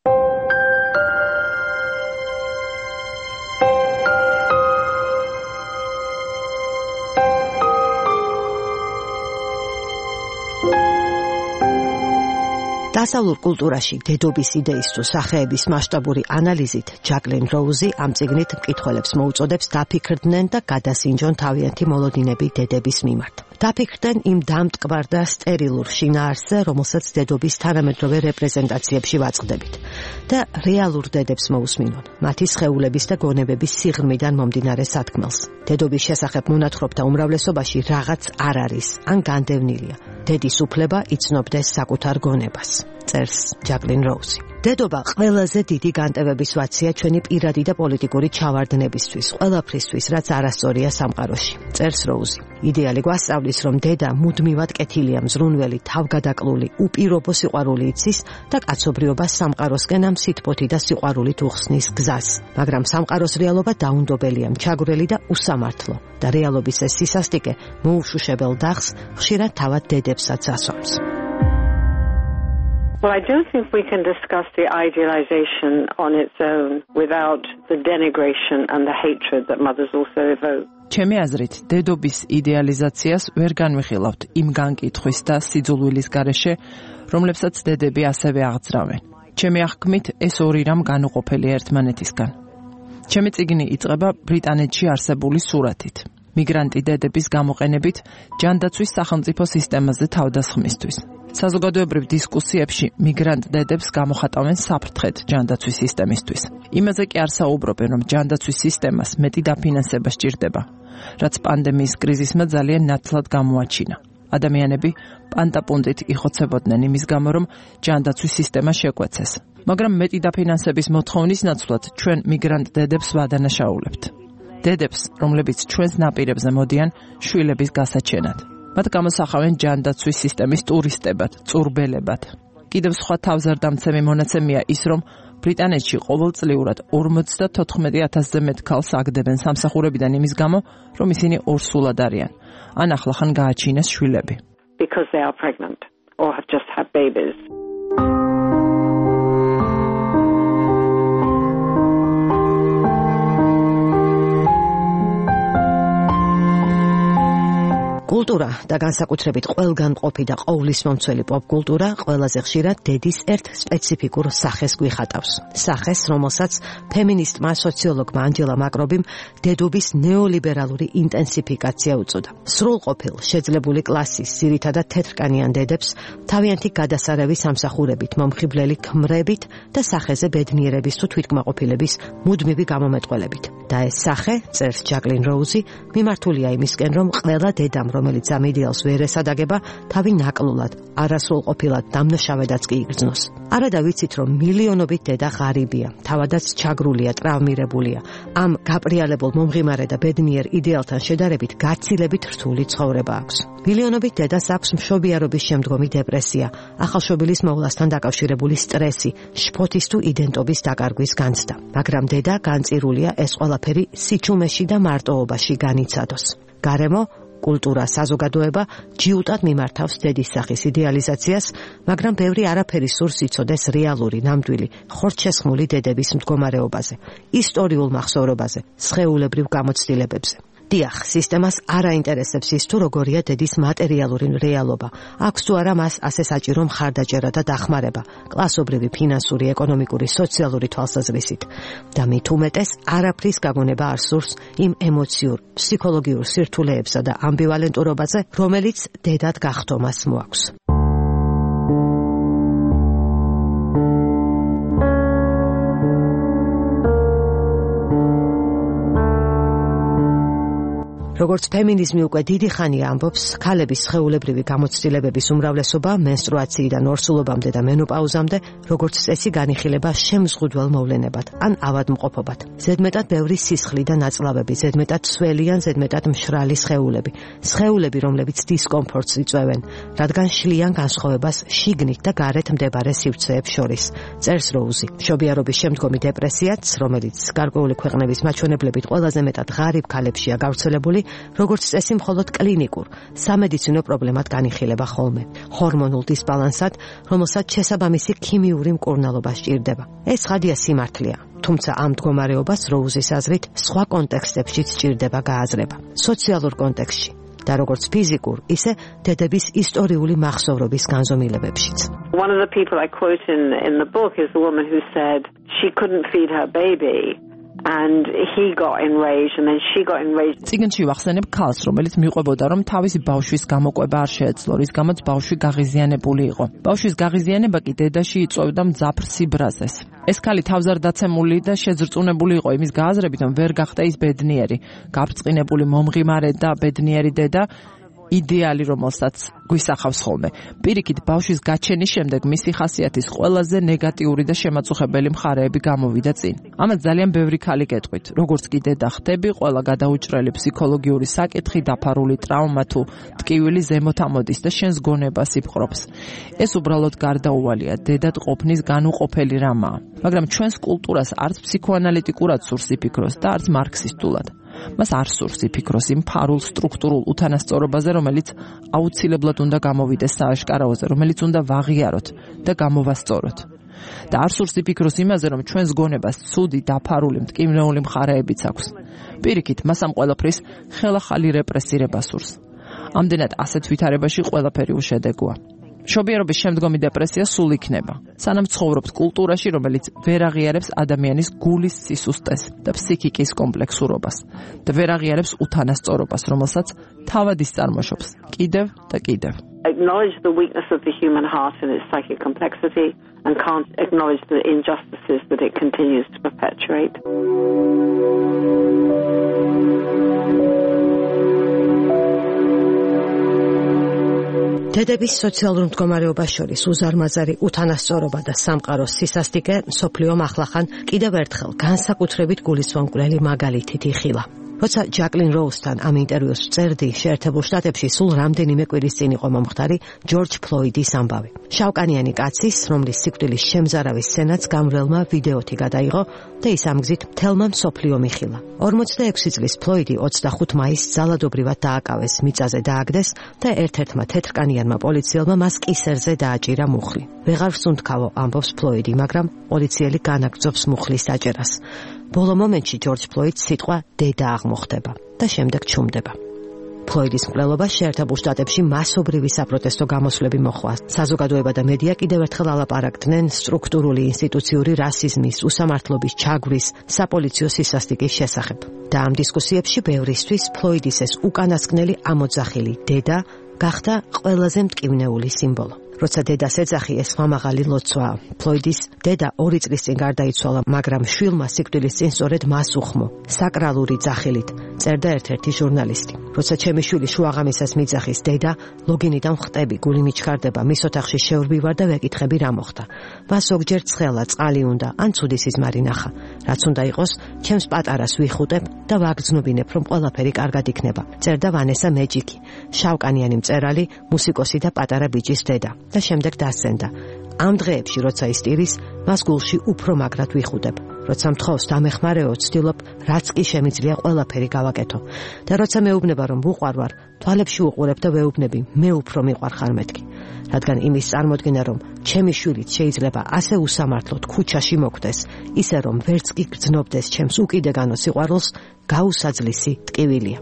დასავლურ კულტურაში დედობის იდეის თუ სახეების მასშტაბური ანალიზით ჯაკლინ როუზი ამ წიგნით მკითხველებს მოუწოდებს დაფიქრდნენ და გადასინჯონ თავიანთი მოლოდინები დედების მიმართ. დაფიქრდნენ იმ დამტკბარ და სტერილურ შინაარსზე, რომელსაც დედობის თანამედროვე რეპრეზენტაციებში ვაწყდებით და რეალურ დედებს მოусმინონ, მათი სხეულების და გონებების სიღრმიდან მომდინარე სათქმელს. დედობის შესახებ მონათხრობთა უმრავლესობაში რაღაც არ არის, ან განდევნილია. დედის უფლება იცნობდეს საკუთარ გონებას. წერს ჯაკლინ როუზი. დედობა ყველაზე დიდი განტევების ვაცია ჩვენი პირადი და პოლიტიკური ჩავარდნებისთვის, ყველაფრისთვის, რაც არასწორია სამყაროში. წერს როუზი. იდეალი გვასწავლის, რომ დედა მუდმივად კეთილია, მზრუნველი, თავგადაკლული, უპირობო სიყვარული იცის და კაცობრიობას სამყაროსკენ ამ სითბოთი და სიყვარულით უხსნის გზას. მაგრამ სამყაროს რეალობა დაუნდობელია, მჩაგვრელი და უსამართლო და რეალობის ეს სისასტიკე მოუშუშებელ დახს ხშირად თავად დედებსაც ასვამს. Well, I don't think we can discuss the idealization on its own without the denigration and the hatred that mothers also evoke. ჩემი აზრით, დედობის იდეალიზაციას ვერ განვიხილავთ იმ განკითხვის და სიძულვილის გარეშე, რომლებსაც დედები ასევე აღძრავენ. ჩემი აღქმით, ეს ორი რამ განუყოფელია ერთმანეთისგან. ჩემი წიგნი იწყება ბრიტანეთში არსებული სურათით, მიგრანტი დედების გამოყენებით ჯანდაცვის სახელმწიფო სისტემაზე თავდასხმისთვის. საზოგადოებრივ დისკუსიებში მიგრანტ დედებს გამოხატავენ საფრთხედ ჯანდაცვის სისტემისთვის. იმაზე კი არ საუბრობენ, რომ ჯანდაცვის სისტემას მეტი დაფინანსება სჭირდება, რაც პანდემიის კრიზისმა ძალიან ნათლად გამოაჩინა. ადამიანები პანტაპუნტით იხოცებოდნენ იმის გამო, რომ ჯანდაცვის სისტემა შეკვეცეს. მაგრამ მეტი დაფინანსების მოთხოვნის ნაცვლად ჩვენ მიგრანტ დედებს ვადანაშაულებთ. დედებს, რომლებიც ჩვენს ნაპირებზე მოდიან შვილების გასაჩენად. მათ გამოსახავენ ჯანდაცვის სისტემის ტურისტებად, წურბელებად. კიდევ სხვა თავზარდამცემი მონაცემია ის, რომ ბრიტანეთში ყოველწლიურად ორმოცდათოთხმეტი ათასზე მეტ ქალს აგდებენ სამსახურებიდან იმის გამო, რომ ისინი ორსულად არიან, ან ახლახან გააჩინეს შვილები. Because they are pregnant or have just had babies. კულტურა და განსაკუთრებით ყველგან მყოფი და ყოვლისმომცველი პოპ-კულტურა ყველაზე ხშირად დედის ერთ სპეციფიკურ სახეს გვიხატავს. სახეს, რომელსაც ფემინისტმა სოციოლოგმა ანჯელა მაკრობიმ დედობის ნეოლიბერალური ინტენსიფიკაცია უწოდა. სრულყოფილ შეძლებული კლასის ძირითადად თეთრკანიან დედებს თავიანთი გადასარევი სამსახურებით, მომხიბვლელი ქმრებით და სახეზე ბედნიერების თუ თვითკმაყოფილების მუდმივი გამომეტყველებით. და ეს სახე, წერს ჯაკლინ როუზი, მიმართულია იმისკენ, რომ ყველა დედამ, რომელიც ამ იდეალს ვერ ესადაგება, თავი ნაკლულად, არასრულყოფილად დამნაშავედაც კი იგრძნოს. არადა ვიცით, რომ მილიონობით დედა ღარიბია, თავადაც ჩაგრულია, ტრავმირებულია. ამ გაპრიალებულ მომღიმარე და ბედნიერ იდეალთან შედარებით გაცილებით რთული ცხოვრება აქვს. მილიონობით დედას აქვს მშობიარობის შემდგომი დეპრესია, ახალშობილის მოვლასთან დაკავშირებული სტრესი, შფოთის თუ იდენტობის დაკარგვის განცდა. მაგრამ დედა განწირულია ეს ყველაფერი სიჩუმეში და მარტოობაში განიცადოს. გარემო, კულტურა, საზოგადოება ჯიუტად მიმართავს დედის სახის იდეალიზაციას, მაგრამ ბევრი არაფერი სურს იცოდეს რეალური, ნამდვილი, ხორცშესხმული დედების მდგომარეობაზე, ისტორიულ მახსოვრობაზე, სხეულებრივ გამოცდილებებზე. დიახ, სისტემას არ აინტერესებს ის თუ როგორია დედის მატერიალური რეალობა, აქვს თუ არა მას ასე საჭირო მხარდაჭერა და დახმარება, კლასობრივი, ფინანსური, ეკონომიკური, სოციალური თვალსაზრისით. და მით უმეტეს არაფრის გაგონება არ სურს იმ ემოციურ, ფსიქოლოგიურ სირთულეებსა და ამბივალენტურობაზე, რომელიც დედად გახდომას მოაქვს. როგორც ფემინიზმი უკვე დიდი ხანია ამბობს, ქალების სხეულებრივი გამოცდილებების უმრავლესობა მენსტრუაციიდან ორსულობამდე და მენოპაუზამდე, როგორც წესი განიხილება შემზღუდველ მოვლენებად, ან ავადმყოფობად. ზედმეტად ბევრი სისხლი და ნაწლავები, ზედმეტად სველი ან ზედმეტად მშრალი სხეულები, სხეულები, რომლებიც დისკომფორტს იწვევენ, რადგან შლიან განსხვავებას შიგნით და გარეთ მდებარე სივრცეებს შორის. წერს როუზი. მშობიარობის შემდგომი დეპრესიაც, რომელიც გარკვეული ქვეყნების მაჩვენებლებით ყველაზე მეტად ღარიბ ქალებშია გავრცელებული, როგორც წესი მხოლოდ კლინიკურ, სამედიცინო პრობლემად განიხილება ხოლმე, ჰორმონულ დისბალანსად, რომელსაც შესაბამისი ქიმიური მკურნალობა სჭირდება. ეს ხადია სიმართლეა, თუმცა ამ მდგომარეობას როუზის აზრით სხვა კონტექსტებშიც სჭირდება გააზრება. სოციალურ კონტექსტში და როგორც ფიზიკურ, ისე დედების ისტორიული მახსოვრობის განზომილებებშიც. One of the people I quote in in the book is the woman who said she couldn't feed her baby. And he got enraged and then she got enraged. წიგნში ვახსენებ ქალს, რომელიც მიყვებოდა, რომ თავისი ბავშვის გამოკვება არ შეეძლო, რის გამოც ბავშვი გაღიზიანებული იყო. ბავშვის გაღიზიანება კი დედაში იწვევდა მძაფრ სიბრაზეს. ეს ქალი თავზარდაცემული და შეძრწუნებული იყო იმის გააზრებით, რომ ვერ გახდა ის ბედნიერი, გაბრწყინებული, მომღიმარე და ბედნიერი დედა, იდეალი, რომელსაც გვისახავს ხოლმე. პირიქით, ბავშვის გაჩენის შემდეგ მისი ხასიათის ყველაზე ნეგატიური და შემაწუხებელი მხარეები გამოვიდა წინ. ამას ძალიან ბევრი ქალი გეტყვით. როგორც კი დედა ხდები, ყველა გადაუჭრელი ფსიქოლოგიური საკითხი, დაფარული ტრავმა თუ ტკივილი ზემოთ ამოდის და შენს გონებას იფყრობს. ეს უბრალოდ გარდაუვალია, დედად ყოფნის განუყოფელი რამაა. მაგრამ ჩვენს კულტურას არც ფსიქოანალიტიკურად სურს იფიქროს და არც მარქსისტულად. მას არ სურს იფიქროს იმ ფარულ სტრუქტურულ უთანასწორობაზე, რომელიც აუცილებლად უნდა გამოვიდეს სააშკარაოზე, რომელიც უნდა ვაღიაროთ და გამოვასწოროთ. და არ სურს იფიქროს იმაზე, რომ ჩვენს გონებას ცუდი, დაფარული, მტკივნეული მხარეებიც აქვს. პირიქით, მას ამ ყველაფრის ხელახალი რეპრესირება სურს. ამდენად ასეთ ვითარებაში ყველაფერი უშედეგოა. მშობიარობის შემდგომი დეპრესია სულ იქნება, სანამ ცხოვრობთ კულტურაში, რომელიც ვერ აღიარებს ადამიანის გულის სისუსტეს და ფსიქიკის კომპლექსურობას და ვერ აღიარებს უთანასწორობას, რომელსაც თავადის წარმოშობს კიდევ და კიდევ. Acknowledge the weakness of the human heart and its psychic complexity and can't acknowledge the injustices that it continues to perpetuate. დედების სოციალურ მდგომარეობას შორის უზარმაზარი უთანასწორობა და სამყაროს სისასტიკე მსოფლიომ ახლახან კიდევ ერთხელ განსაკუთრებით გულისხმობლელი მაგალითით იხილა. როცა ჯაკლინ როუსთან ამ ინტერვიუს წერდი, შეერთებულ შტატებში სულ რამდენიმე კვირის წინ იყო მომხდარი ჯორჯ ფლოიდის ამბავი. შავკანიანი კაცის, რომლის სიკვდილის შემზარავის სცენაც გამრელმა ვიდეოთი გადაიღო და ის ამგზით მთელმა მსოფლიომ იხილა. ორმოცდაექვსი წლის ფლოიდი ოცდახუთ მაისს ძალადობრივად დააკავეს, მიწაზე დააგდეს და ერთ-ერთმა თეთრკანიანმა პოლიციელმა მას კისერზე დააჭირა მუხლი. ვეღარ ვსუნთქავო, ამბობს ფლოიდი, მაგრამ პოლიციელი განაგრძობს მუხლის დაჭერას. ბოლო მომენტში ჯორჯ ფლოიდს სიტყვა დედა აღმოხდება და შემდეგ ჩუმდება. ფლოიდის მკვლელობას შეერთებულ შტატებში მასობრივი საპროტესტო გამოსვლები მოჰყვა. საზოგადოება და მედია კიდევ ერთხელ ალაპარაკდნენ სტრუქტურული ინსტიტუციური რასიზმის, უსამართლობის, ჩაგვრის, საპოლიციო სისასტიკის შესახებ. და ამ დისკუსიებში ბევრისთვის ფლოიდის ეს უკანასკნელი ამოძახილი დედა გახდა ყველაზე მტკივნეული სიმბოლო. როცა დედას ეძახი, ეს მამაღალი ლოცვაა. ფლოიდის დედა ორი წლის წინ გარდაიცვალა, მაგრამ შვილმა სიკვდილის წინ სწორედ მას უხმო, საკრალური ძახილით, წერდა ერთ-ერთი ჟურნალისტი. როცა ჩემი შვილი შუაღამისას მიძახის, დედა, ლოგინიდან ვხტები, გული მიჩქარდება, მის ოთახში შევრბივარ და ვეკითხები რა მოხდა. მას ზოგჯერ ცხელა, წყალი უნდა, ან ცუდი სიზმარი ნახა. რაც უნდა იყოს, ჩემს პატარას ვიხუტებ და ვაგრძნობინებ, რომ ყველაფერი კარგად იქნება. წერდა ვანესა მეჯიკი, შავკანიანი მწერალი, მუსიკოსი და პატარა ბიჭის დედა. და შემდეგ დასცენდა. ამ დღეებში, როცა ის ტირის, მას გულში უფრო მაგრად ვიხუდებ. როცა მთხოვს დამეხმარეო, ვცდილობ, რაც კი შემიძლია ყველაფერი გავაკეთო. და როცა მეუბნება, რომ ვუყვარვარ, თვალებში უყურებ და ვეუბნები, მე უფრო მიყვარხარ მეთქი. რადგან იმის წარმოდგენა, რომ ჩემი შვილიც შეიძლება ასე უსამართლოდ ქუჩაში მოკვდეს, ისე რომ ვერც კი გრძნობდეს ჩემს უკიდეგანო სიყვარულს, გაუსაძლისი ტკივილია.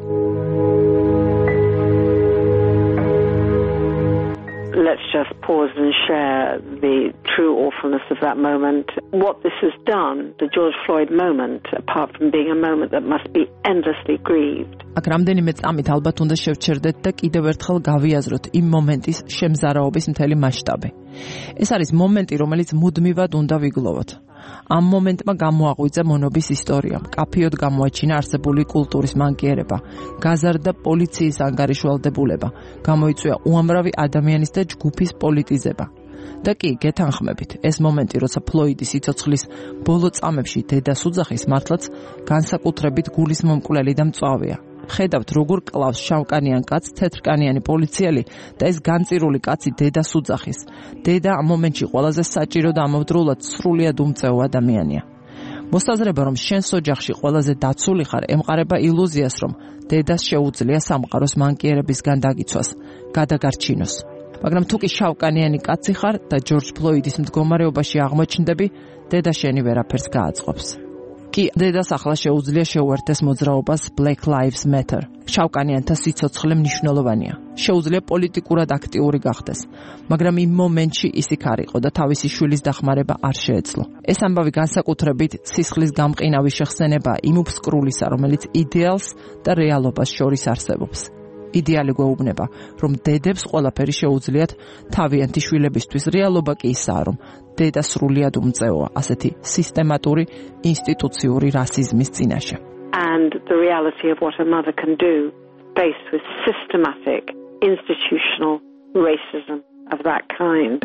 Let's just pause and share the true awfulness of that moment. What this has done, the George Floyd moment, apart from being a moment that must be endlessly grieved. აქ რამდენიმე წამით ალბათ უნდა შევჩერდეთ და კიდევ ერთხელ გავიაზროთ იმ მომენტის შემზარავობის მთელი მასშტაბი. ეს არის მომენტი, რომელიც მუდმივად უნდა ვიგლოვოთ. ამ მომენტმა გამოაღვიძა მონობის ისტორია, კაფიოდ გამოაჩინა არსებული კულტურის მანკიერება, გაზარდა პოლიციის ანგარიშვალდებულება, გამოიწვია უამრავი ადამიანის და ჯგუფის პოლიტიზება. და კი, გეთანხმებით, ეს მომენტი, როცა ფლოიდის სიცოცხლის ბოლო წამებში დედას უძახის, მართლაც განსაკუთრებით გულის მომკვლელი და მწვავეა. ხედავთ, როგორ კლავს შავკანიან კაცს თეთრკანიანი პოლიციელი და ეს განწირული კაცი დედას უძახის. დედა ამ მომენტში ყველაზე საჭირო და ამავდროულად სრულიად უმწეო ადამიანია. მოსაზრება, რომ შენს ოჯახში ყველაზე დაცული ხარ, ემყარება ილუზიას, რომ დედას შეუძლია სამყაროს მანკიერებისგან დაგიცვას, გადაგარჩინოს. მაგრამ თუ კი შავკანიანი კაცი ხარ და ჯორჯ ფლოიდის მდგომარეობაში აღმოჩნდები, დედა შენი ვერაფერს გააწყობს. კი, დედას ახლა შეუძლია შეუერთდეს მოძრაობას Black Lives Matter. შავკანიანთა სიცოცხლე მნიშვნელოვანია. შეუძლია პოლიტიკურად აქტიური გახდეს, მაგრამ იმ მომენტში ის იქ არ იყო და თავისი შვილის დახმარება არ შეეძლო. ეს ამბავი განსაკუთრებით სისხლის გამყინავი შეხსენებაა იმ უბსკრულისა, რომელიც იდეალს და რეალობას შორის არსებობს. იდეალი გვეუბნება, რომ დედებს ყველაფერი შეუძლიათ თავიანთი შვილებისთვის. რეალობა კი ისაა, რომ დედა სრულიად უმწეოა ასეთი სისტემატური ინსტიტუციური რასიზმის წინაშე. And the reality of what a mother can do faced with systematic institutional racism of that kind.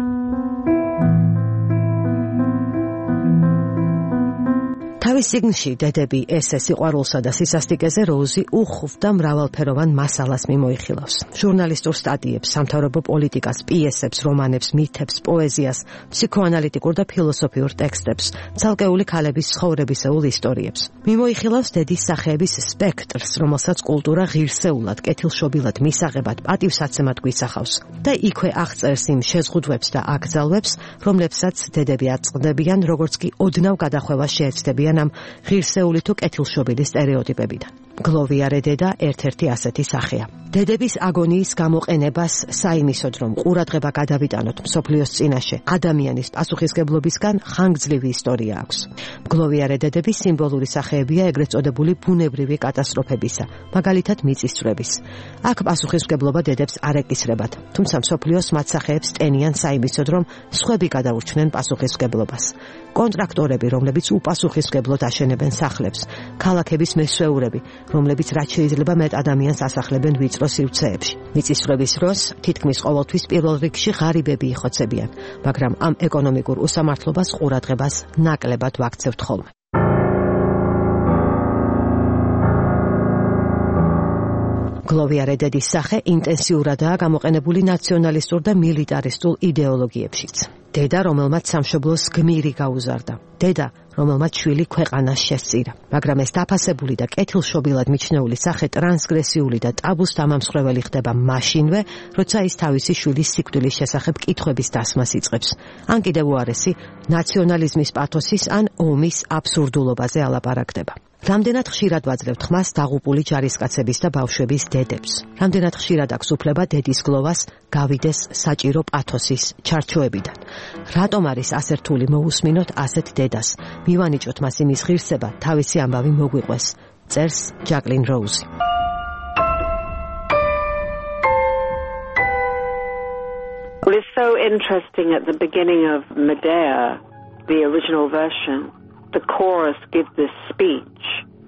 თავის სიგნში დედები ესე სიყვარულსა და სისასტიკეზე როუზი უხვდა მრავალფეროვან მასალას მიმოიხილავს. ჟურნალისტურ სტატიებს, სამთავრობო პოლიტიკას, პიესებს, რომანებს, მითებს, პოეზიას, ფსიქოანალიტიკურ და ფილოსოფიურ ტექსტებს, ცალკეული ქალების ცხოვრებისეულ ისტორიებს. მიმოიხილავს დედის სახეების სპექტრს, რომელსაც კულტურა ღირსეულად, კეთილშობილად, მისაღებად, პატივსაცემად გვისახავს. და იქვე აღწერს იმ შეზღუდვებს და აკრძალვებს, რომლებსაც დედები აწყდებიან, როგორც კი ოდნავ გადახვევას შეეცდებიან ამ ღირსეული თუ კეთილშობილი სტერეოტიპებიდან. გლოვიარე დედა ერთ-ერთი ასეთი სახეა. დედების აგონიის გამოყენებას საიმისოდ, რომ ყურადღება გადავიტანოთ მსოფლიოს წინაშე ადამიანის პასუხისგებლობისგან ხანგრძლივი ისტორია აქვს. გლოვიარე დედები სიმბოლური სახეებია ეგრეთ წოდებული ბუნებრივი კატასტროფებისა, მაგალითად მიწისძვრების. აქ პასუხისმგებლობა დედებს არ ეკისრებათ, თუმცა მსოფლიოს მათ სახეებს ტენიან საიმისოდ, რომ სხვები გადაურჩნენ პასუხისმგებლობას. კონტრაქტორები, რომლებიც უპასუხისმგებლოდ აშენებენ სახლებს, ქალაქების მესვეურები, რომლებიც რაც შეიძლება მეტ ადამიანს ასახლებენ ვიწრო სივრცეებში. მიწისძვრების დროს თითქმის ყოველთვის პირველ რიგში ღარიბები იხოცებიან, მაგრამ ამ ეკონომიკურ უსამართლობას ყურადღებას ნაკლებად ვაქცევთ ხოლმე. გლოვიარე დედის სახე ინტენსიურადაა გამოყენებული ნაციონალისტურ და მილიტარისტულ იდეოლოგიებშიც. დედა, რომელმაც სამშობლოს გმირი გაუზარდა. დედა, რომელმაც შვილი ქვეყანას შესწირა. მაგრამ ეს დაფასებული და კეთილშობილად მიჩნეული სახე ტრანსგრესიული და ტაბუს დამამსხვრეველი ხდება მაშინვე, როცა ის თავისი შვილის სიკვდილის შესახებ კითხვების დასმას იწყებს. ან კიდევ უარესი, ნაციონალიზმის პათოსის ან ომის აბსურდულობაზე ალაპარაკდება. რამდენად ხშირად ვაძლევთ ხმას დაღუპული ჯარისკაცების და ბავშვების დედებს? რამდენად ხშირად აქვს უფლება დედის გლოვას გავიდეს საჭირო პათოსის ჩარჩოებიდან? რატომ არის ასე რთული მოусმინოთ ასეთ დედას? მივანიჭოთ მას იმის ღირსება, თავისი ამბავი მოგვიყვეს. წერს ჯაკლინ როუზი. Well, it's so interesting at the beginning of Medea, the original version. The chorus gives this speech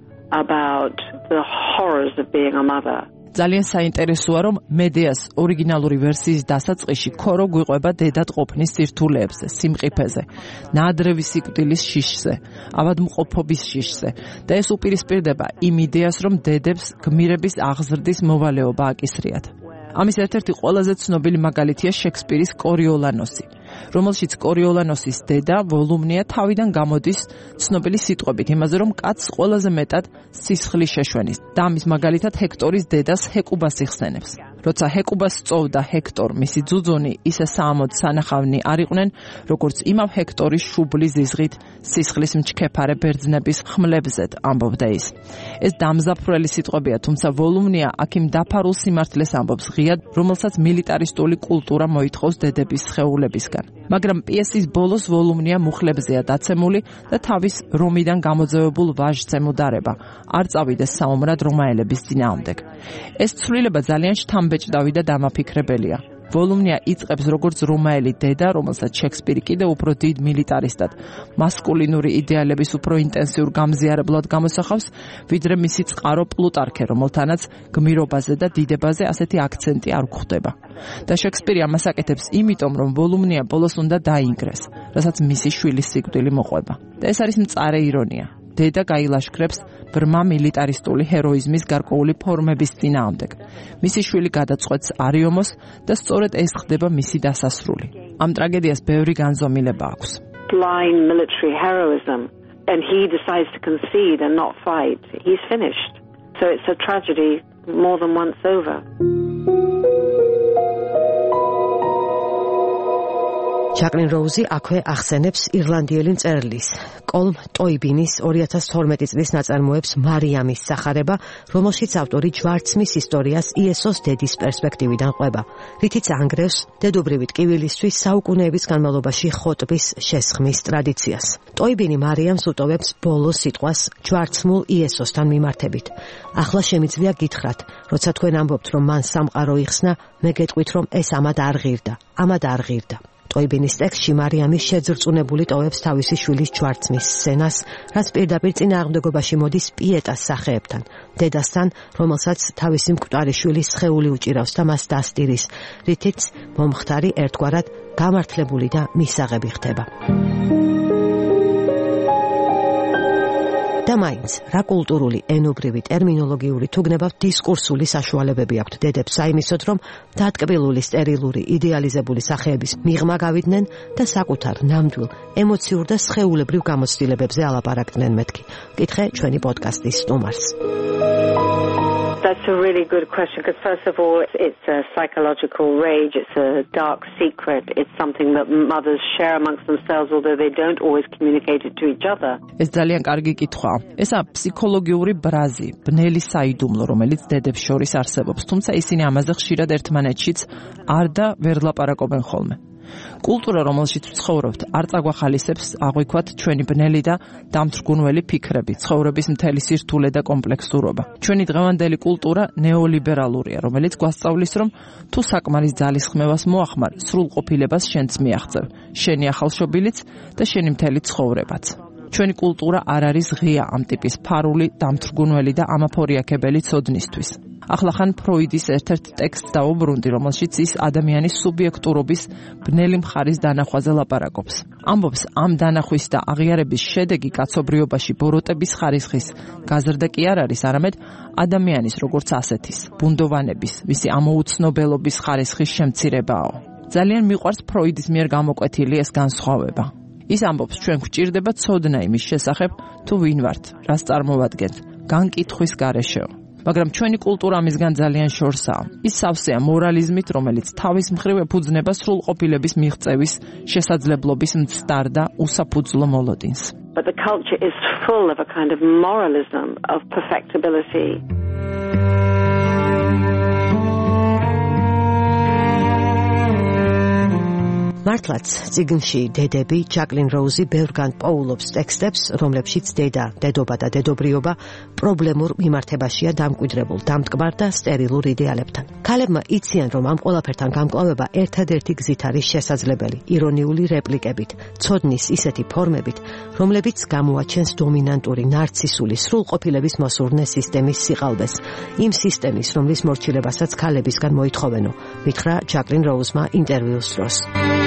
about the horrors of being a mother. ძალიან საინტერესოა, რომ მედეას ორიგინალური ვერსიის დასაწყისში ქორო გვიყვება დედად ყოფნის სირთულეებზე, სიმყიფეზე, ნაადრევი სიკვდილის შიშზე, ავადმყოფობის შიშზე და ეს უპირისპირდება იმ იდეას, რომ დედებს გმირების აღზრდის მოვალეობა აკისრიათ. ამის ერთ-ერთი ყველაზე ცნობილი მაგალითია შექსპირის კორიოლანოსი, რომელშიც კორიოლანოსის დედა ვოლუმნია თავიდან გამოდის ცნობილი სიტყვებით იმაზე, რომ კაცს ყველაზე მეტად სისხლი შეშვენის და ამის მაგალითად ჰექტორის დედას ჰეკუბას იხსენებს. როცა ჰეკუბას სწოვდა ჰექტორ მისი ძუძუნი, ისე საამოდ სანახავნი არ იყვნენ, როგორც იმავ ჰექტორის შუბლის ზიზღით სისხლის მჩქეფარე ბერძნების ხმლებზედ, ამბობდა ის. ეს დამზაფრელი სიტყვებია, თუმცა ვოლუმნია აქ იმ დაფარულ სიმართლეს ამბობს ღიად, რომელსაც მილიტარისტული კულტურა მოითხოვს დედების სხეულებისგან. მაგრამ პიესის ბოლოს ვოლუმნია მუხლებზეა დაცემული და თავის რომიდან გამოძევებულ ვაჟს ემუდარება, არ წავიდეს საომრად რომაელების წინააღმდეგ. ეს ცვლილება ძალიან შთამბეჭდავი და დამაფიქრებელია. ვოლუმნია იწყებს როგორც რომაელი დედა, რომელსაც შექსპირი კიდევ უფრო დიდ მილიტარისტად, მასკულინური იდეალების უფრო ინტენსიურ გამზიარებლად გამოსახავს, ვიდრე მისი წყარო პლუტარქე, რომელთანაც გმირობაზე და დიდებაზე ასეთი აქცენტი არ გვხვდება. და შექსპირი ამას აკეთებს იმიტომ, რომ ვოლუმნია ბოლოს უნდა დაინგრეს, რასაც მისი შვილის სიკვდილი მოყვება. და ეს არის მწარე ირონია. დედა გაილაშქრებს ბრმა მილიტარისტული ჰეროიზმის გარკვეული ფორმების წინააღმდეგ. მისი შვილი გადაწყვეტს არიომოს და სწორედ ეს ხდება მისი დასასრული. ამ ტრაგედიას ბევრი განზომილება აქვს. Blind military heroism, and he decides to concede and not fight. He's finished. So it's a tragedy more than once over. ჯაკლინ როუზი აქვე ახსენებს ირლანდიელი მწერლის კოლმ ტოიბინის ორი ათას თორმეტი წლის ნაწარმოებს მარიამის სახარება, რომელშიც ავტორი ჯვარცმის ისტორიას იესოს დედის პერსპექტივიდან ყვება, რითიც ანგრევს დედობრივი ტკივილისთვის საუკუნეების განმავლობაში ხოტბის შესხმის ტრადიციას. ტოიბინი მარიამს უტოვებს ბოლო სიტყვას ჯვარცმულ იესოსთან მიმართებით. ახლა შემიძლია გითხრათ, როცა თქვენ ამბობთ, რომ მან სამყარო იხსნა, მე გეტყვით, რომ ეს ამად არ ღირდა, ამად არ ღირდა. ტოიბინის ტექსტში მარიამი შეძრწუნებული ტოვებს თავისი შვილის ჯვარცმის სცენას, რაც პირდაპირ წინააღმდეგობაში მოდის პიეტას სახეებთან, დედასთან, რომელსაც თავისი მკვდარი შვილის სხეული უჭირავს და მას დასტირის, რითიც მომხდარი ერთგვარად გამართლებული და მისაღები ხდება. და მაინც, რა კულტურული, ენობრივი, ტერმინოლოგიური, თუგნებავ დისკურსული საშუალებები აქვთ დედებს საიმისოდ, რომ დატკბილული, სტერილური, იდეალიზებული სახეების მიღმა გავიდნენ და საკუთარ ნამდვილ, ემოციურ და სხეულებრივ გამოცდილებებზე ალაპარაკდნენ მეთქი. კითხე ჩვენი პოდკასტის სტუმარს. That's a really good question because first of all it's a psychological rage, it's a dark secret, it's something that mothers share amongst themselves although they don't always communicate it to each other. ეს ძალიან კარგი კითხვაა. ესა ფსიქოლოგიური ბრაზი, ბნელი საიდუმლო, რომელიც დედებს შორის არსებობს, თუმცა ისინი ამაზე ხშირად ერთმანეთშიც არ და ვერ ლაპარაკობენ ხოლმე. კულტურა, რომელშიც ვცხოვრობთ, არ წაგვახალისებს აღვიქვათ ჩვენი ბნელი და დამთრგუნველი ფიქრები, ცხოვრების მთელი სირთულე და კომპლექსურობა. ჩვენი დღევანდელი კულტურა ნეოლიბერალურია, რომელიც გვასწავლის, რომ თუ საკმარის ძალისხმევას მოახმარ, სრულყოფილებას შენც მიაღწევ, შენი ახალშობილიც და შენი მთელი ცხოვრებაც. ჩვენი კულტურა არ არის ღია ამ ტიპის ფარული, დამთრგუნველი და ამაფორიაქებელი ცოდნისთვის. ახლახან ფროიდის ერთ-ერთ ტექსტს დაუბრუნდი, რომელშიც ის ადამიანის სუბიექტურობის ბნელი მხარის დანახვაზე ლაპარაკობს. ამბობს, ამ დანახვის და აღიარების შედეგი კაცობრიობაში ბოროტების ხარისხის გაზრდა კი არ არის, არამედ ადამიანის როგორც ასეთის, ბუნდოვანების, მისი ამოუცნობელობის ხარისხის შემცირებაო. ძალიან მიყვარს ფროიდის მიერ გამოკვეთილი ეს განსხვავება. ის ამბობს, ჩვენ გვჭირდება ცოდნა იმის შესახებ, თუ ვინ ვართ, რას წარმოვადგენთ, განკითხვის გარეშეო. მაგრამ ჩვენი კულტურა ამისგან ძალიან შორსაა. ის სავსეა მორალიზმით, რომელიც თავის მხრივ ეფუძნება სრულყოფილების მიღწევის შესაძლებლობის მცდარ და უსაფუძვლო მოლოდინს. but the culture is full of a kind of moralism of perfectibility. მართლაც წიგნში დედები ჯაკლინ როუზი ბევრგან პოულობს ტექსტებს, რომლებშიც დედა, დედობა და დედობრიობა პრობლემურ მიმართებაშია დამკვიდრებულ, დამტკბარ და სტერილურ იდეალებთან. ქალებმა იციან, რომ ამ ყველაფერთან გამკლავება ერთადერთი გზით არის შესაძლებელი, ირონიული რეპლიკებით, ცოდნის ისეთი ფორმებით, რომლებიც გამოაჩენს დომინანტური ნარცისული სრულყოფილების მოსურნე სისტემის სიყალბეს, იმ სისტემის, რომლის მორჩილებასაც ქალებისგან მოითხოვენო, მითხრა ჯაკლინ როუზმა ინტერვიუს დროს.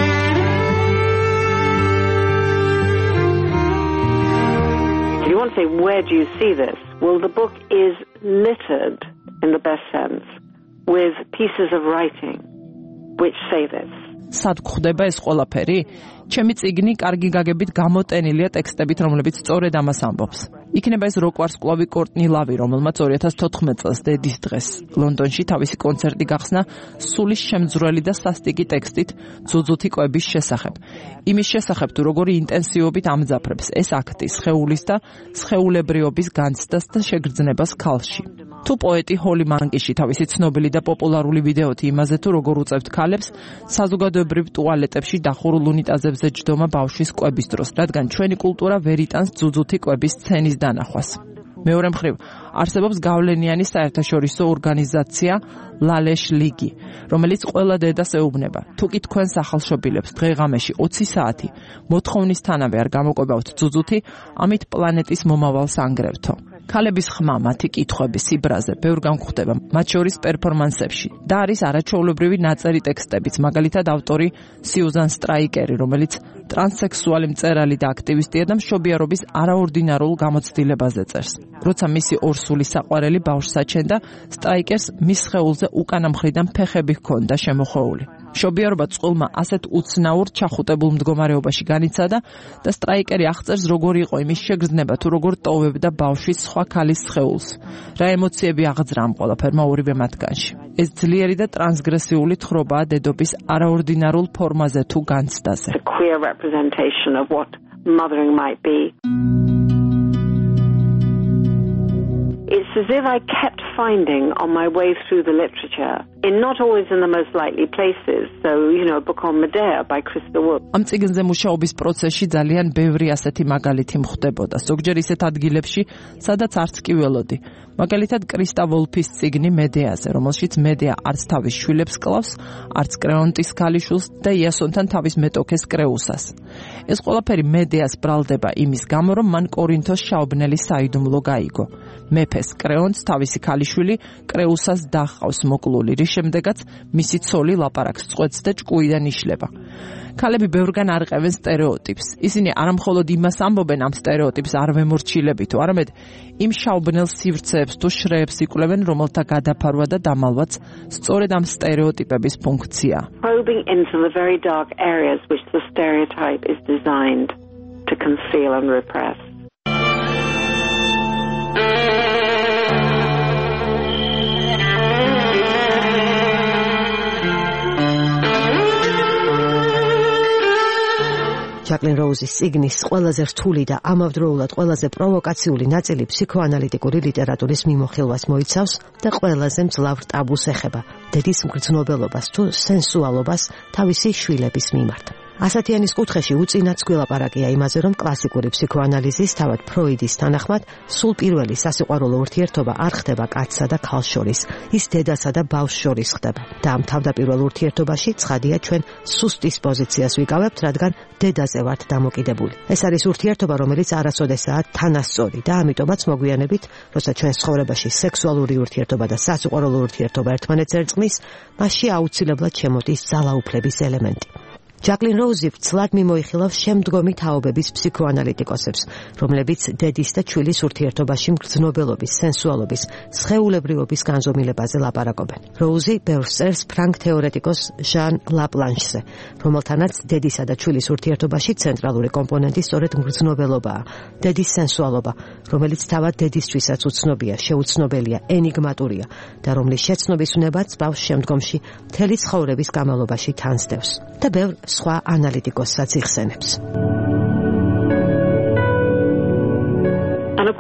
If you want to say, where do you see this? Well, the book is littered, in the best sense, with pieces of writing which say this. სად გვხდება ეს ყველაფერი? ჩემი წიგნი კარგი გაგებით გამოტენილია ტექსტებით, რომლებიც სწორედ ამას ამბობს. იქნება ეს როკვარს კლავი კორტნი ლავი, რომელმაც ორი ათას თოთხმეტ წელს დედის დღეს ლონდონში თავისი კონცერტი გახსნა სულის შემძვრელი და სასტიკი ტექსტით ძუძუთი კვების შესახებ. იმის შესახებ, თუ როგორი ინტენსივობით ამძაფრებს ეს აქტი სხეულის და სხეულებრიობის განცდას და შეგრძნებას ქალში. თუ პოეტი ჰოლი მანკიში თავისი ცნობილი და პოპულარული ვიდეოთი იმაზე, თუ როგორ უწევთ ქალებს საზოგადოებრივ ტუალეტებში დახურულ უნიტაზებზე ჯდომა ბავშვის კვების დროს, რადგან ჩვენი კულტურა ვერ იტანს ძუძუთი კვების სცენის დანახვას. მეორე მხრივ, არსებობს გავლენიანი საერთაშორისო ორგანიზაცია ლალეშ ლიგი, რომელიც ყველა დედას ეუბნება. თუ კი თქვენ სახალშობილებს დღე-ღამეში ოცი საათი მოთხოვნისთანავე არ გამოკვებავთ ძუძუთი, ამით პლანეტის მომავალს ანგრევთო. ქალების ხმა მათი კითხვების სიბრაზე ბევრგან გვხვდება, მათ შორის პერფორმანსებში და არის არაჩვეულებრივი ნაწერი ტექსტებიც, მაგალითად ავტორი სიუზან სტრაიკერი, რომელიც ტრანსსექსუალი მწერალი და აქტივისტია და მშობიარობის არაორდინარულ გამოცდილებაზე წერს. როცა მისი ორსული საყვარელი ბავშვს აჩენდა, სტრაიკერს მის სხეულზე უკანა მხრიდან ფეხები ჰქონდა შემოხვეული. მშობიარობა წყვილმა ასეთ უცნაურ ჩახუტებულ მდგომარეობაში განიცადა და სტრაიკერი აღწერს, როგორი იყო იმის შეგრძნება, თუ როგორ ტოვებდა ბავშვის სხვა ქალის სხეულს. რა ემოციები აღძრა ამ ყველაფერმა ორივე მათგანში. ეს ძლიერი და ტრანსგრესიული თხრობაა დედობის არაორდინარულ ფორმაზე თუ განცდაზე. A queer representation of what mothering might be. It's as if I kept finding on my way through the literature, in not always in the most likely places, so, you know, a book on Medea by Krista Wood. ამ წიგნზე მუშაობის პროცესში ძალიან ბევრი ასეთი მაგალითი მხდებოდა, ზოგჯერ ისეთ ადგილებში, სადაც არც კი ველოდი. მაგალითად, კრისტა ვოლფის წიგნი მედეაზე, რომელშიც მედეა არც თავის შვილებს კლავს, არც კრეონტის ქალიშვილს და იასონთან თავის მეტოქეს კრეუსას. ეს ყველაფერი მედეას ბრალდება იმის გამო, რომ მან კორინთოს შაობნელი საიდუმლო გაიგო. მეფეს კრეონტს თავისი ქალიშვილი კრეუსას დახავს მოკლული, რის შემდეგაც მისი ცოლი ლაპარაკს წყვეტს და ჭკუიდან იშლება. ქალები ბევრგან არყევენ სტერეოტიპს. ისინი არამხოლოდ იმას ამბობენ ამ სტერეოტიპს არ ვემორჩილებითო, არამედ იმ შაობნელ სივრცეებს თუ შრეებს იკვლევენ, რომელთა გადაფარვა და დამალვაც სწორედ ამ სტერეოტიპების ფუნქცია. Probing into the very dark areas which the stereotype is designed to conceal and repress. ჯაკლინ როუზის წიგნის ყველაზე რთული და ამავდროულად ყველაზე პროვოკაციული ნაწილი ფსიქოანალიტიკური ლიტერატურის მიმოხილვას მოიცავს და ყველაზე მძლავრ ტაბუს ეხება დედის მგრძნობელობას თუ სენსუალობას თავისი შვილების მიმართ. ასათიანის კუთხეში უწინაც გველაპარაკია იმაზე, რომ კლასიკური ფსიქოანალიზის, თავად ფროიდის თანახმად, სულ პირველი სასიყვარულო ურთიერთობა არ ხდება კაცსა და ქალს შორის, ის დედასა და ბავშვს შორის ხდება. და ამ თავდაპირველ ურთიერთობაში ცხადია ჩვენ სუსტის პოზიციას ვიკავებთ, რადგან დედაზე ვართ დამოკიდებული. ეს არის ურთიერთობა, რომელიც არასოდესაა თანასწორი და ამიტომაც მოგვიანებით, როცა ჩვენ ცხოვრებაში სექსუალური ურთიერთობა და სასიყვარულო ურთიერთობა ერთმანეთს ერწყმის, მასში აუცილებლად შემოდის ძალაუფლების ელემენტი. ჯაკლინ როუზი ცლად მიმოიხილავს შემდგომი თაობების ფსიქოანალიტიკოსებს, რომლებიც დედის და ჩვილის ურთიერთობაში მგრძნობელობის, სენსუალობის, სხეულებრივობის განზომილებაზე ლაპარაკობენ. როუზი ბევრს წერს ფრანგ თეორეტიკოს ჟან ლაპლანშზე, რომელთანაც დედისა და ჩვილის ურთიერთობაში ცენტრალური კომპონენტი სწორედ მგრძნობელობაა, დედის სენსუალობა, რომელიც თავად დედისთვისაც უცნობია, შეუცნობელია, ენიგმატურია და რომლის შეცნობის უნებაც ბავშვს შემდგომში მთელი ცხოვრების განმავლობაში თანსდევს. და ბევრ სხვა ანალიტიკოსსაც იხსენებს.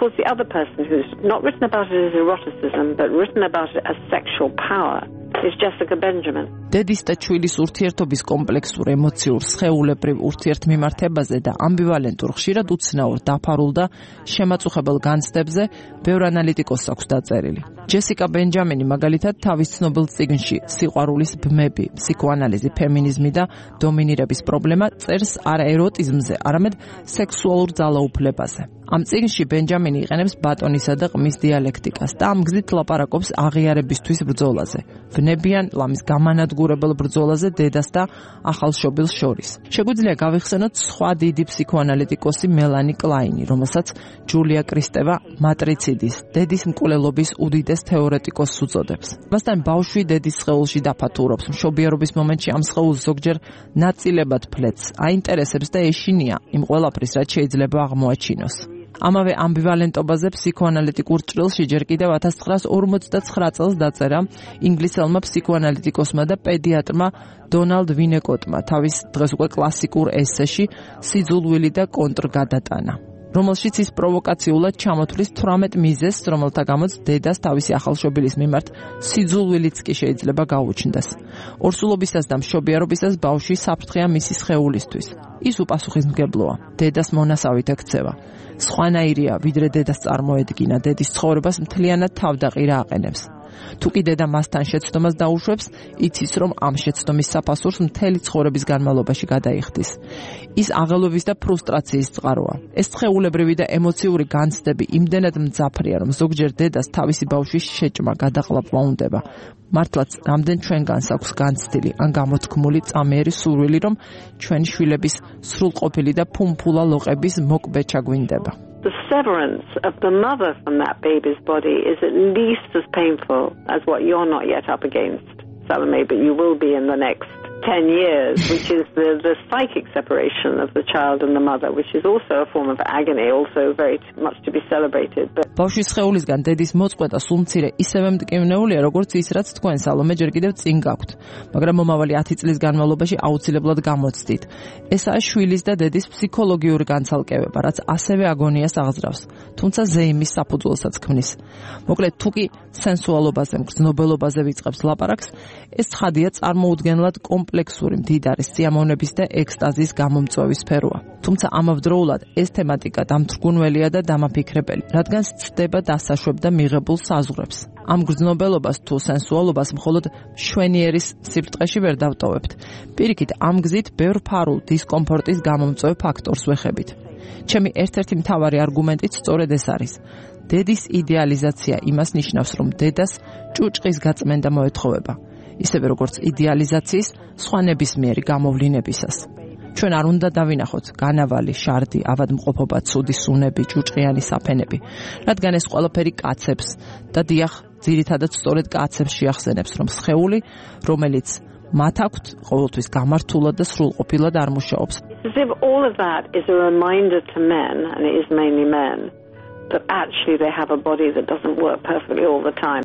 course, the other person who's not written about it as eroticism, but written about it as sexual power is Jessica Benjamin. დედის და ჩვილის ურთიერთობის კომპლექსურ ემოციურ სხეულებრივ ურთიერთმიმართებაზე და ამბივალენტურ ხშირად უცნაურ დაფარულ და შემაწუხებელ განცდებზე ბევრ ანალიტიკოსს აქვს დაწერილი. ჯესიკა ბენჯამინი მაგალითად თავის ცნობილ წიგნში სიყვარულის ბმები, ფსიქოანალიზი, ფემინიზმი და დომინირების პრობლემა წერს არა ეროტიზმზე, არამედ სექსუალურ ძალაუფლებაზე. ამ წიგნში ბენჯამინი იყენებს ბატონისა და ყმის დიალექტიკას და ამ გზით ლაპარაკობს აღიარებისთვის ბრძოლაზე, ვნებიან ლამის გამანადგურებელ ბრძოლაზე დედას და ახალშობილს შორის. შეგვიძლია გავიხსენოთ სხვა დიდი ფსიქოანალიტიკოსი მელანი კლაინი, რომელსაც ჯულია კრისტევა მატრიციდის, დედის მკვლელობის უდიდეს თეორეტიკოსს უწოდებს. მასთან ბავშვი დედის სხეულში დაფათურობს, მშობიარობის მომენტში ამ სხეულს ზოგჯერ ნაწილებად ფლეთს, აინტერესებს და ეშინია იმ ყველაფრის, რაც შეიძლება აღმოაჩინოს. ამავე ამბივალენტობაზე ფსიქოანალიტიკურ ჭრილში ჯერ კიდევ ათას ცხრაას ორმოცდაცხრა წელს დაწერა ინგლისელმა ფსიქოანალიტიკოსმა და პედიატრმა დონალდ ვინეკოტმა თავის დღეს უკვე კლასიკურ ესეში სიძულვილი და კონტრგადატანა, რომელშიც ის პროვოკაციულად ჩამოთვლის თვრამეტ მიზეზს, რომელთა გამოც დედას თავისი ახალშობილის მიმართ სიძულვილიც კი შეიძლება გაუჩნდეს. ორსულობისას და მშობიარობისას ბავშვი საფრთხეა მისი სხეულისთვის. ის უპასუხისმგებლოა, დედას მონასავით ექცევა. სხვანაირია, ვიდრე დედას წარმოედგინა, დედის ცხოვრებას მთლიანად თავდაყირა აყენებს. თუ კი დედა მასთან შეცდომას დაუშვებს, იცის, რომ ამ შეცდომის საფასურს მთელი ცხოვრების განმავლობაში გადაიხდის. ის აღელვების და ფრუსტრაციის წყაროა. ეს სხეულებრივი და ემოციური განცდები იმდენად მძაფრია, რომ ზოგჯერ დედას თავისი ბავშვის შეჭმა გადაყლაპვა უნდება. მართლაც, რამდენ ჩვენგანს აქვს განცდილი ან გამოთქმული წამიერი სურვილი, რომ ჩვენი შვილების სრულყოფილი და ფუმფულა ლოყების მოკბეჩა გვინდება. The severance of the mother from that baby's body is at least as painful as what you're not yet up against, Salome, but you will be in the next ten years, which is the, the psychic separation of the child and the mother, which is also a form of agony, also very much to be celebrated. But ბავშვის სხეულისგან დედის მოწყვეტა სულ მცირე ისევე მტკივნეულია, როგორც ის, რაც თქვენ სალომე ჯერ კიდევ წინ გაქვთ, მაგრამ მომავალი ათი წლის განმავლობაში აუცილებლად გამოცდით. ესაა შვილის და დედის ფსიქოლოგიური განცალკევება, რაც ასევე აგონიას აღძრავს, თუმცა ზეიმის საფუძველსაც ქმნის. მოკლედ, თუ კი სენსუალობაზე, მგრძნობელობაზე ვიწყებს ლაპარაკს, ეს ცხადია წარმოუდგენლად კომპლექსური მდიდარი სიამოვნების და ექსტაზის გამომწვევის სფეროა. თუმცა ამავდროულად ეს თემატიკა დამთრგუნველია და დამაფიქრებელი, რადგან ცდება დასაშვებ და მიღებულ საზღვრებს. ამ გრძნობელობას თუ სენსუალობას მხოლოდ მშვენიერის სიბრტყეში ვერ დავტოვებთ. პირიქით, ამ გზით ბევრ ფარულ დისკომფორტის გამომწვევ ფაქტორს ვეხებით. ჩემი ერთ-ერთი მთავარი არგუმენტიც სწორედ ეს არის. დედის იდეალიზაცია იმას ნიშნავს, რომ დედას ჭუჭყის გაწმენდა მოეთხოვება. ისევე როგორც იდეალიზაციის სხვა ნებისმიერი გამოვლინებისას. ჩვენ არ უნდა დავინახოთ განავალი, შარდი, ავადმყოფობა, ცუდი სუნები, ჭუჭყიანი საფენები, რადგან ეს ყველაფერი კაცებს და დიახ, ძირითადად სწორედ კაცებს შეახსენებს, რომ სხეული, რომელიც მათ აქვთ, ყოველთვის გამართულად და სრულყოფილად არ მუშაობს. As if all of that is a reminder to men, and it is mainly men, that actually they have a body that doesn't work perfectly all the time.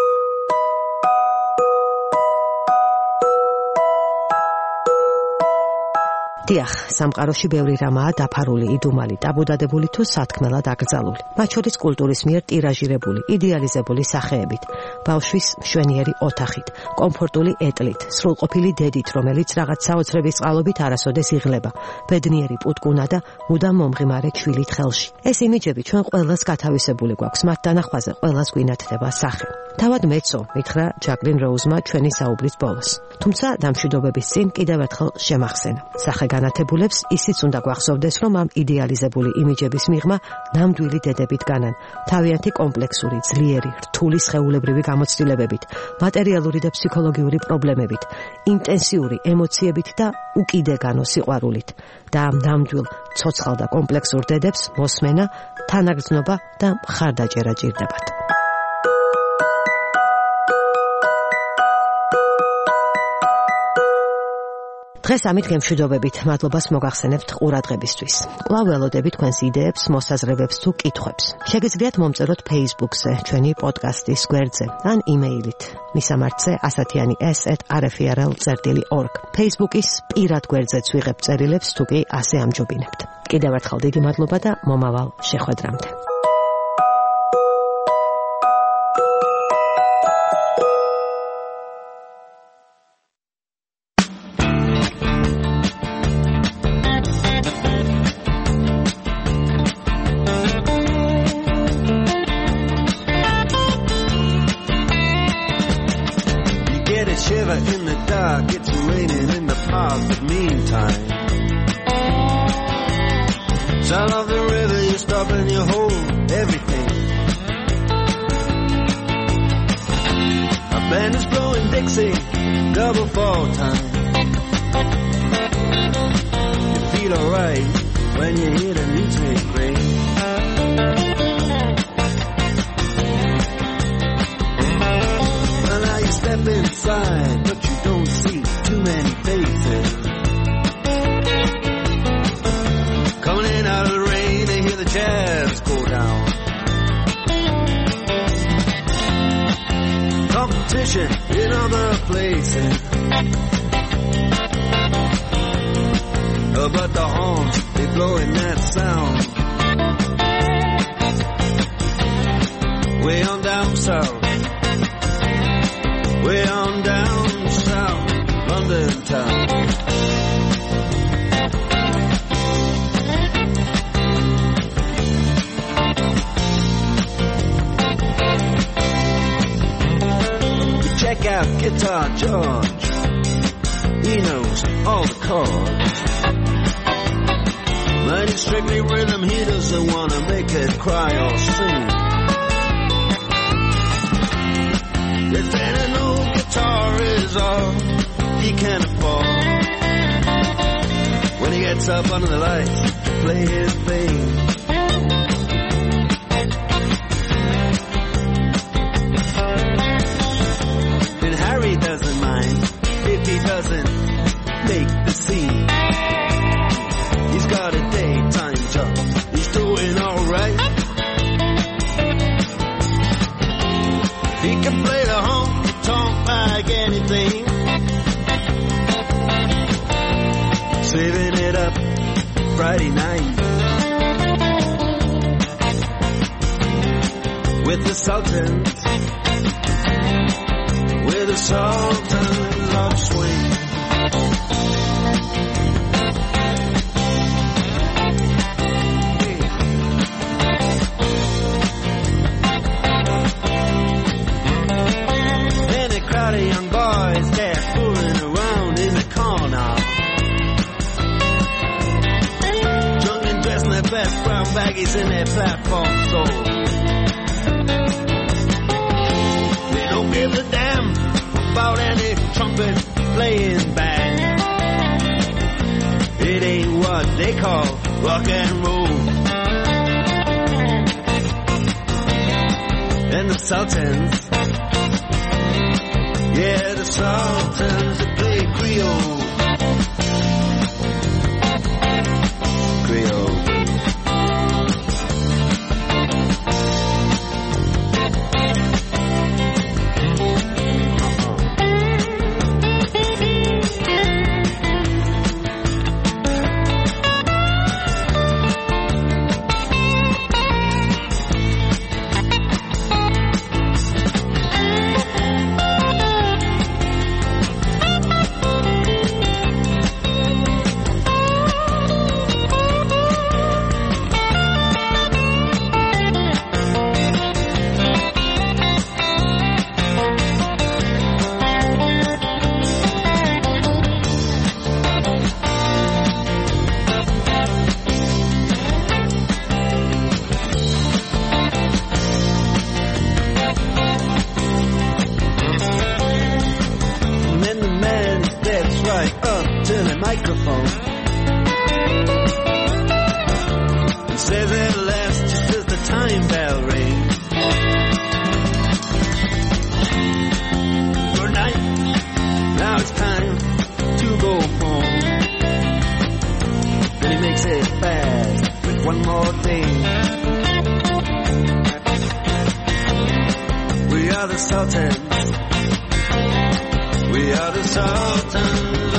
დიახ, სამყაროში ბევრი რამაა დაფარული, იდუმალი, დაბუდადებული თუ სათქმელად აკრძალული. მათ შორის კულტურის მიერ ტირაჟირებული, იდეალიზებული სახეებით, ბავშვის მშვენიერი ოთახით, კომფორტული ეტლით, სრულყოფილი დედით, რომელიც რაღაც საოცრების წყალობით არასოდეს იღლება, ბედნიერი პუტკუნა და მუდამ მომღიმარე ჩვილით ხელში. ეს იმიჯები ჩვენ ყველას გათავისებული გვაქვს, მათ დანახვაზე ყველას გვინათდება სახე. თავად მეცო, მითხრა ჯაკლინ როუზმა ჩვენი საუბრის ბოლოს. თუმცა დამშვიდობების წინ კიდევ ერთხელ შემახსენა. სახე განათებულებს ისიც უნდა გვახსოვდეს, რომ ამ იდეალიზებული იმიჯების მიღმა ნამდვილი დედებით განან, თავიანთი კომპლექსური, ძლიერი, რთული სხეულებრივი გამოცდილებებით, მატერიალური და ფსიქოლოგიური პრობლემებით, ინტენსიური ემოციებით და უკიდეგანო სიყვარულით. და ამ ნამდვილ, ცოცხალ და კომპლექსურ დედებს მოსმენა, თანაგრძნობა და მხარდაჭერა ჭირდებათ. დღეს ამით გემშვიდობებით, მადლობას მოგახსენებთ ყურადღებისთვის. კვლავ ველოდებით თქვენს იდეებს, მოსაზრებებს თუ კითხვებს. შეგიძლიათ მომწეროთ Facebook-ზე, ჩვენი პოდკასტის გვერდზე, ან იმეილით. მისამართზე ასათიანი s at r f r l dot org. Facebook-ის პირად გვერდზეც ვიღებ წერილებს, თუ კი ასე ამჯობინებთ. კიდევ ერთხელ დიდი მადლობა და მომავალ შეხვედრამდე. shiver in the dark, it's raining in the park, but meantime, sound of the river, you stop and you hold everything. A band is blowing Dixie, double fall time. You feel alright when you hear the music ring. Well, now you step inside, but you don't see too many faces. Coming in out of the rain, they hear the jazz go down. Competition in other places, oh, but the horns, they blowing that sound. Way on down south, way on down south, London town. Check out Guitar George, he knows all the chords. But it's strictly rhythm, he doesn't want to make it cry or sing. If any new guitar is all he can afford, when he gets up under the lights to play his thing, Harry doesn't mind if he doesn't make the scene. He's got a daytime job, he's doing alright. He can play the honky-tonk like anything, saving it up Friday night with the Sultans, with the Sultans of Swing. Any crowd of young boys, they're fooling around in the corner, drunk and dressed in their best brown baggies in their platform soles. They don't give a damn about any trumpet playing band. It ain't what they call rock and roll. And the Sultans, yeah, the Sultans that play Creole. Creole. We are the Sultans. We are the Sultans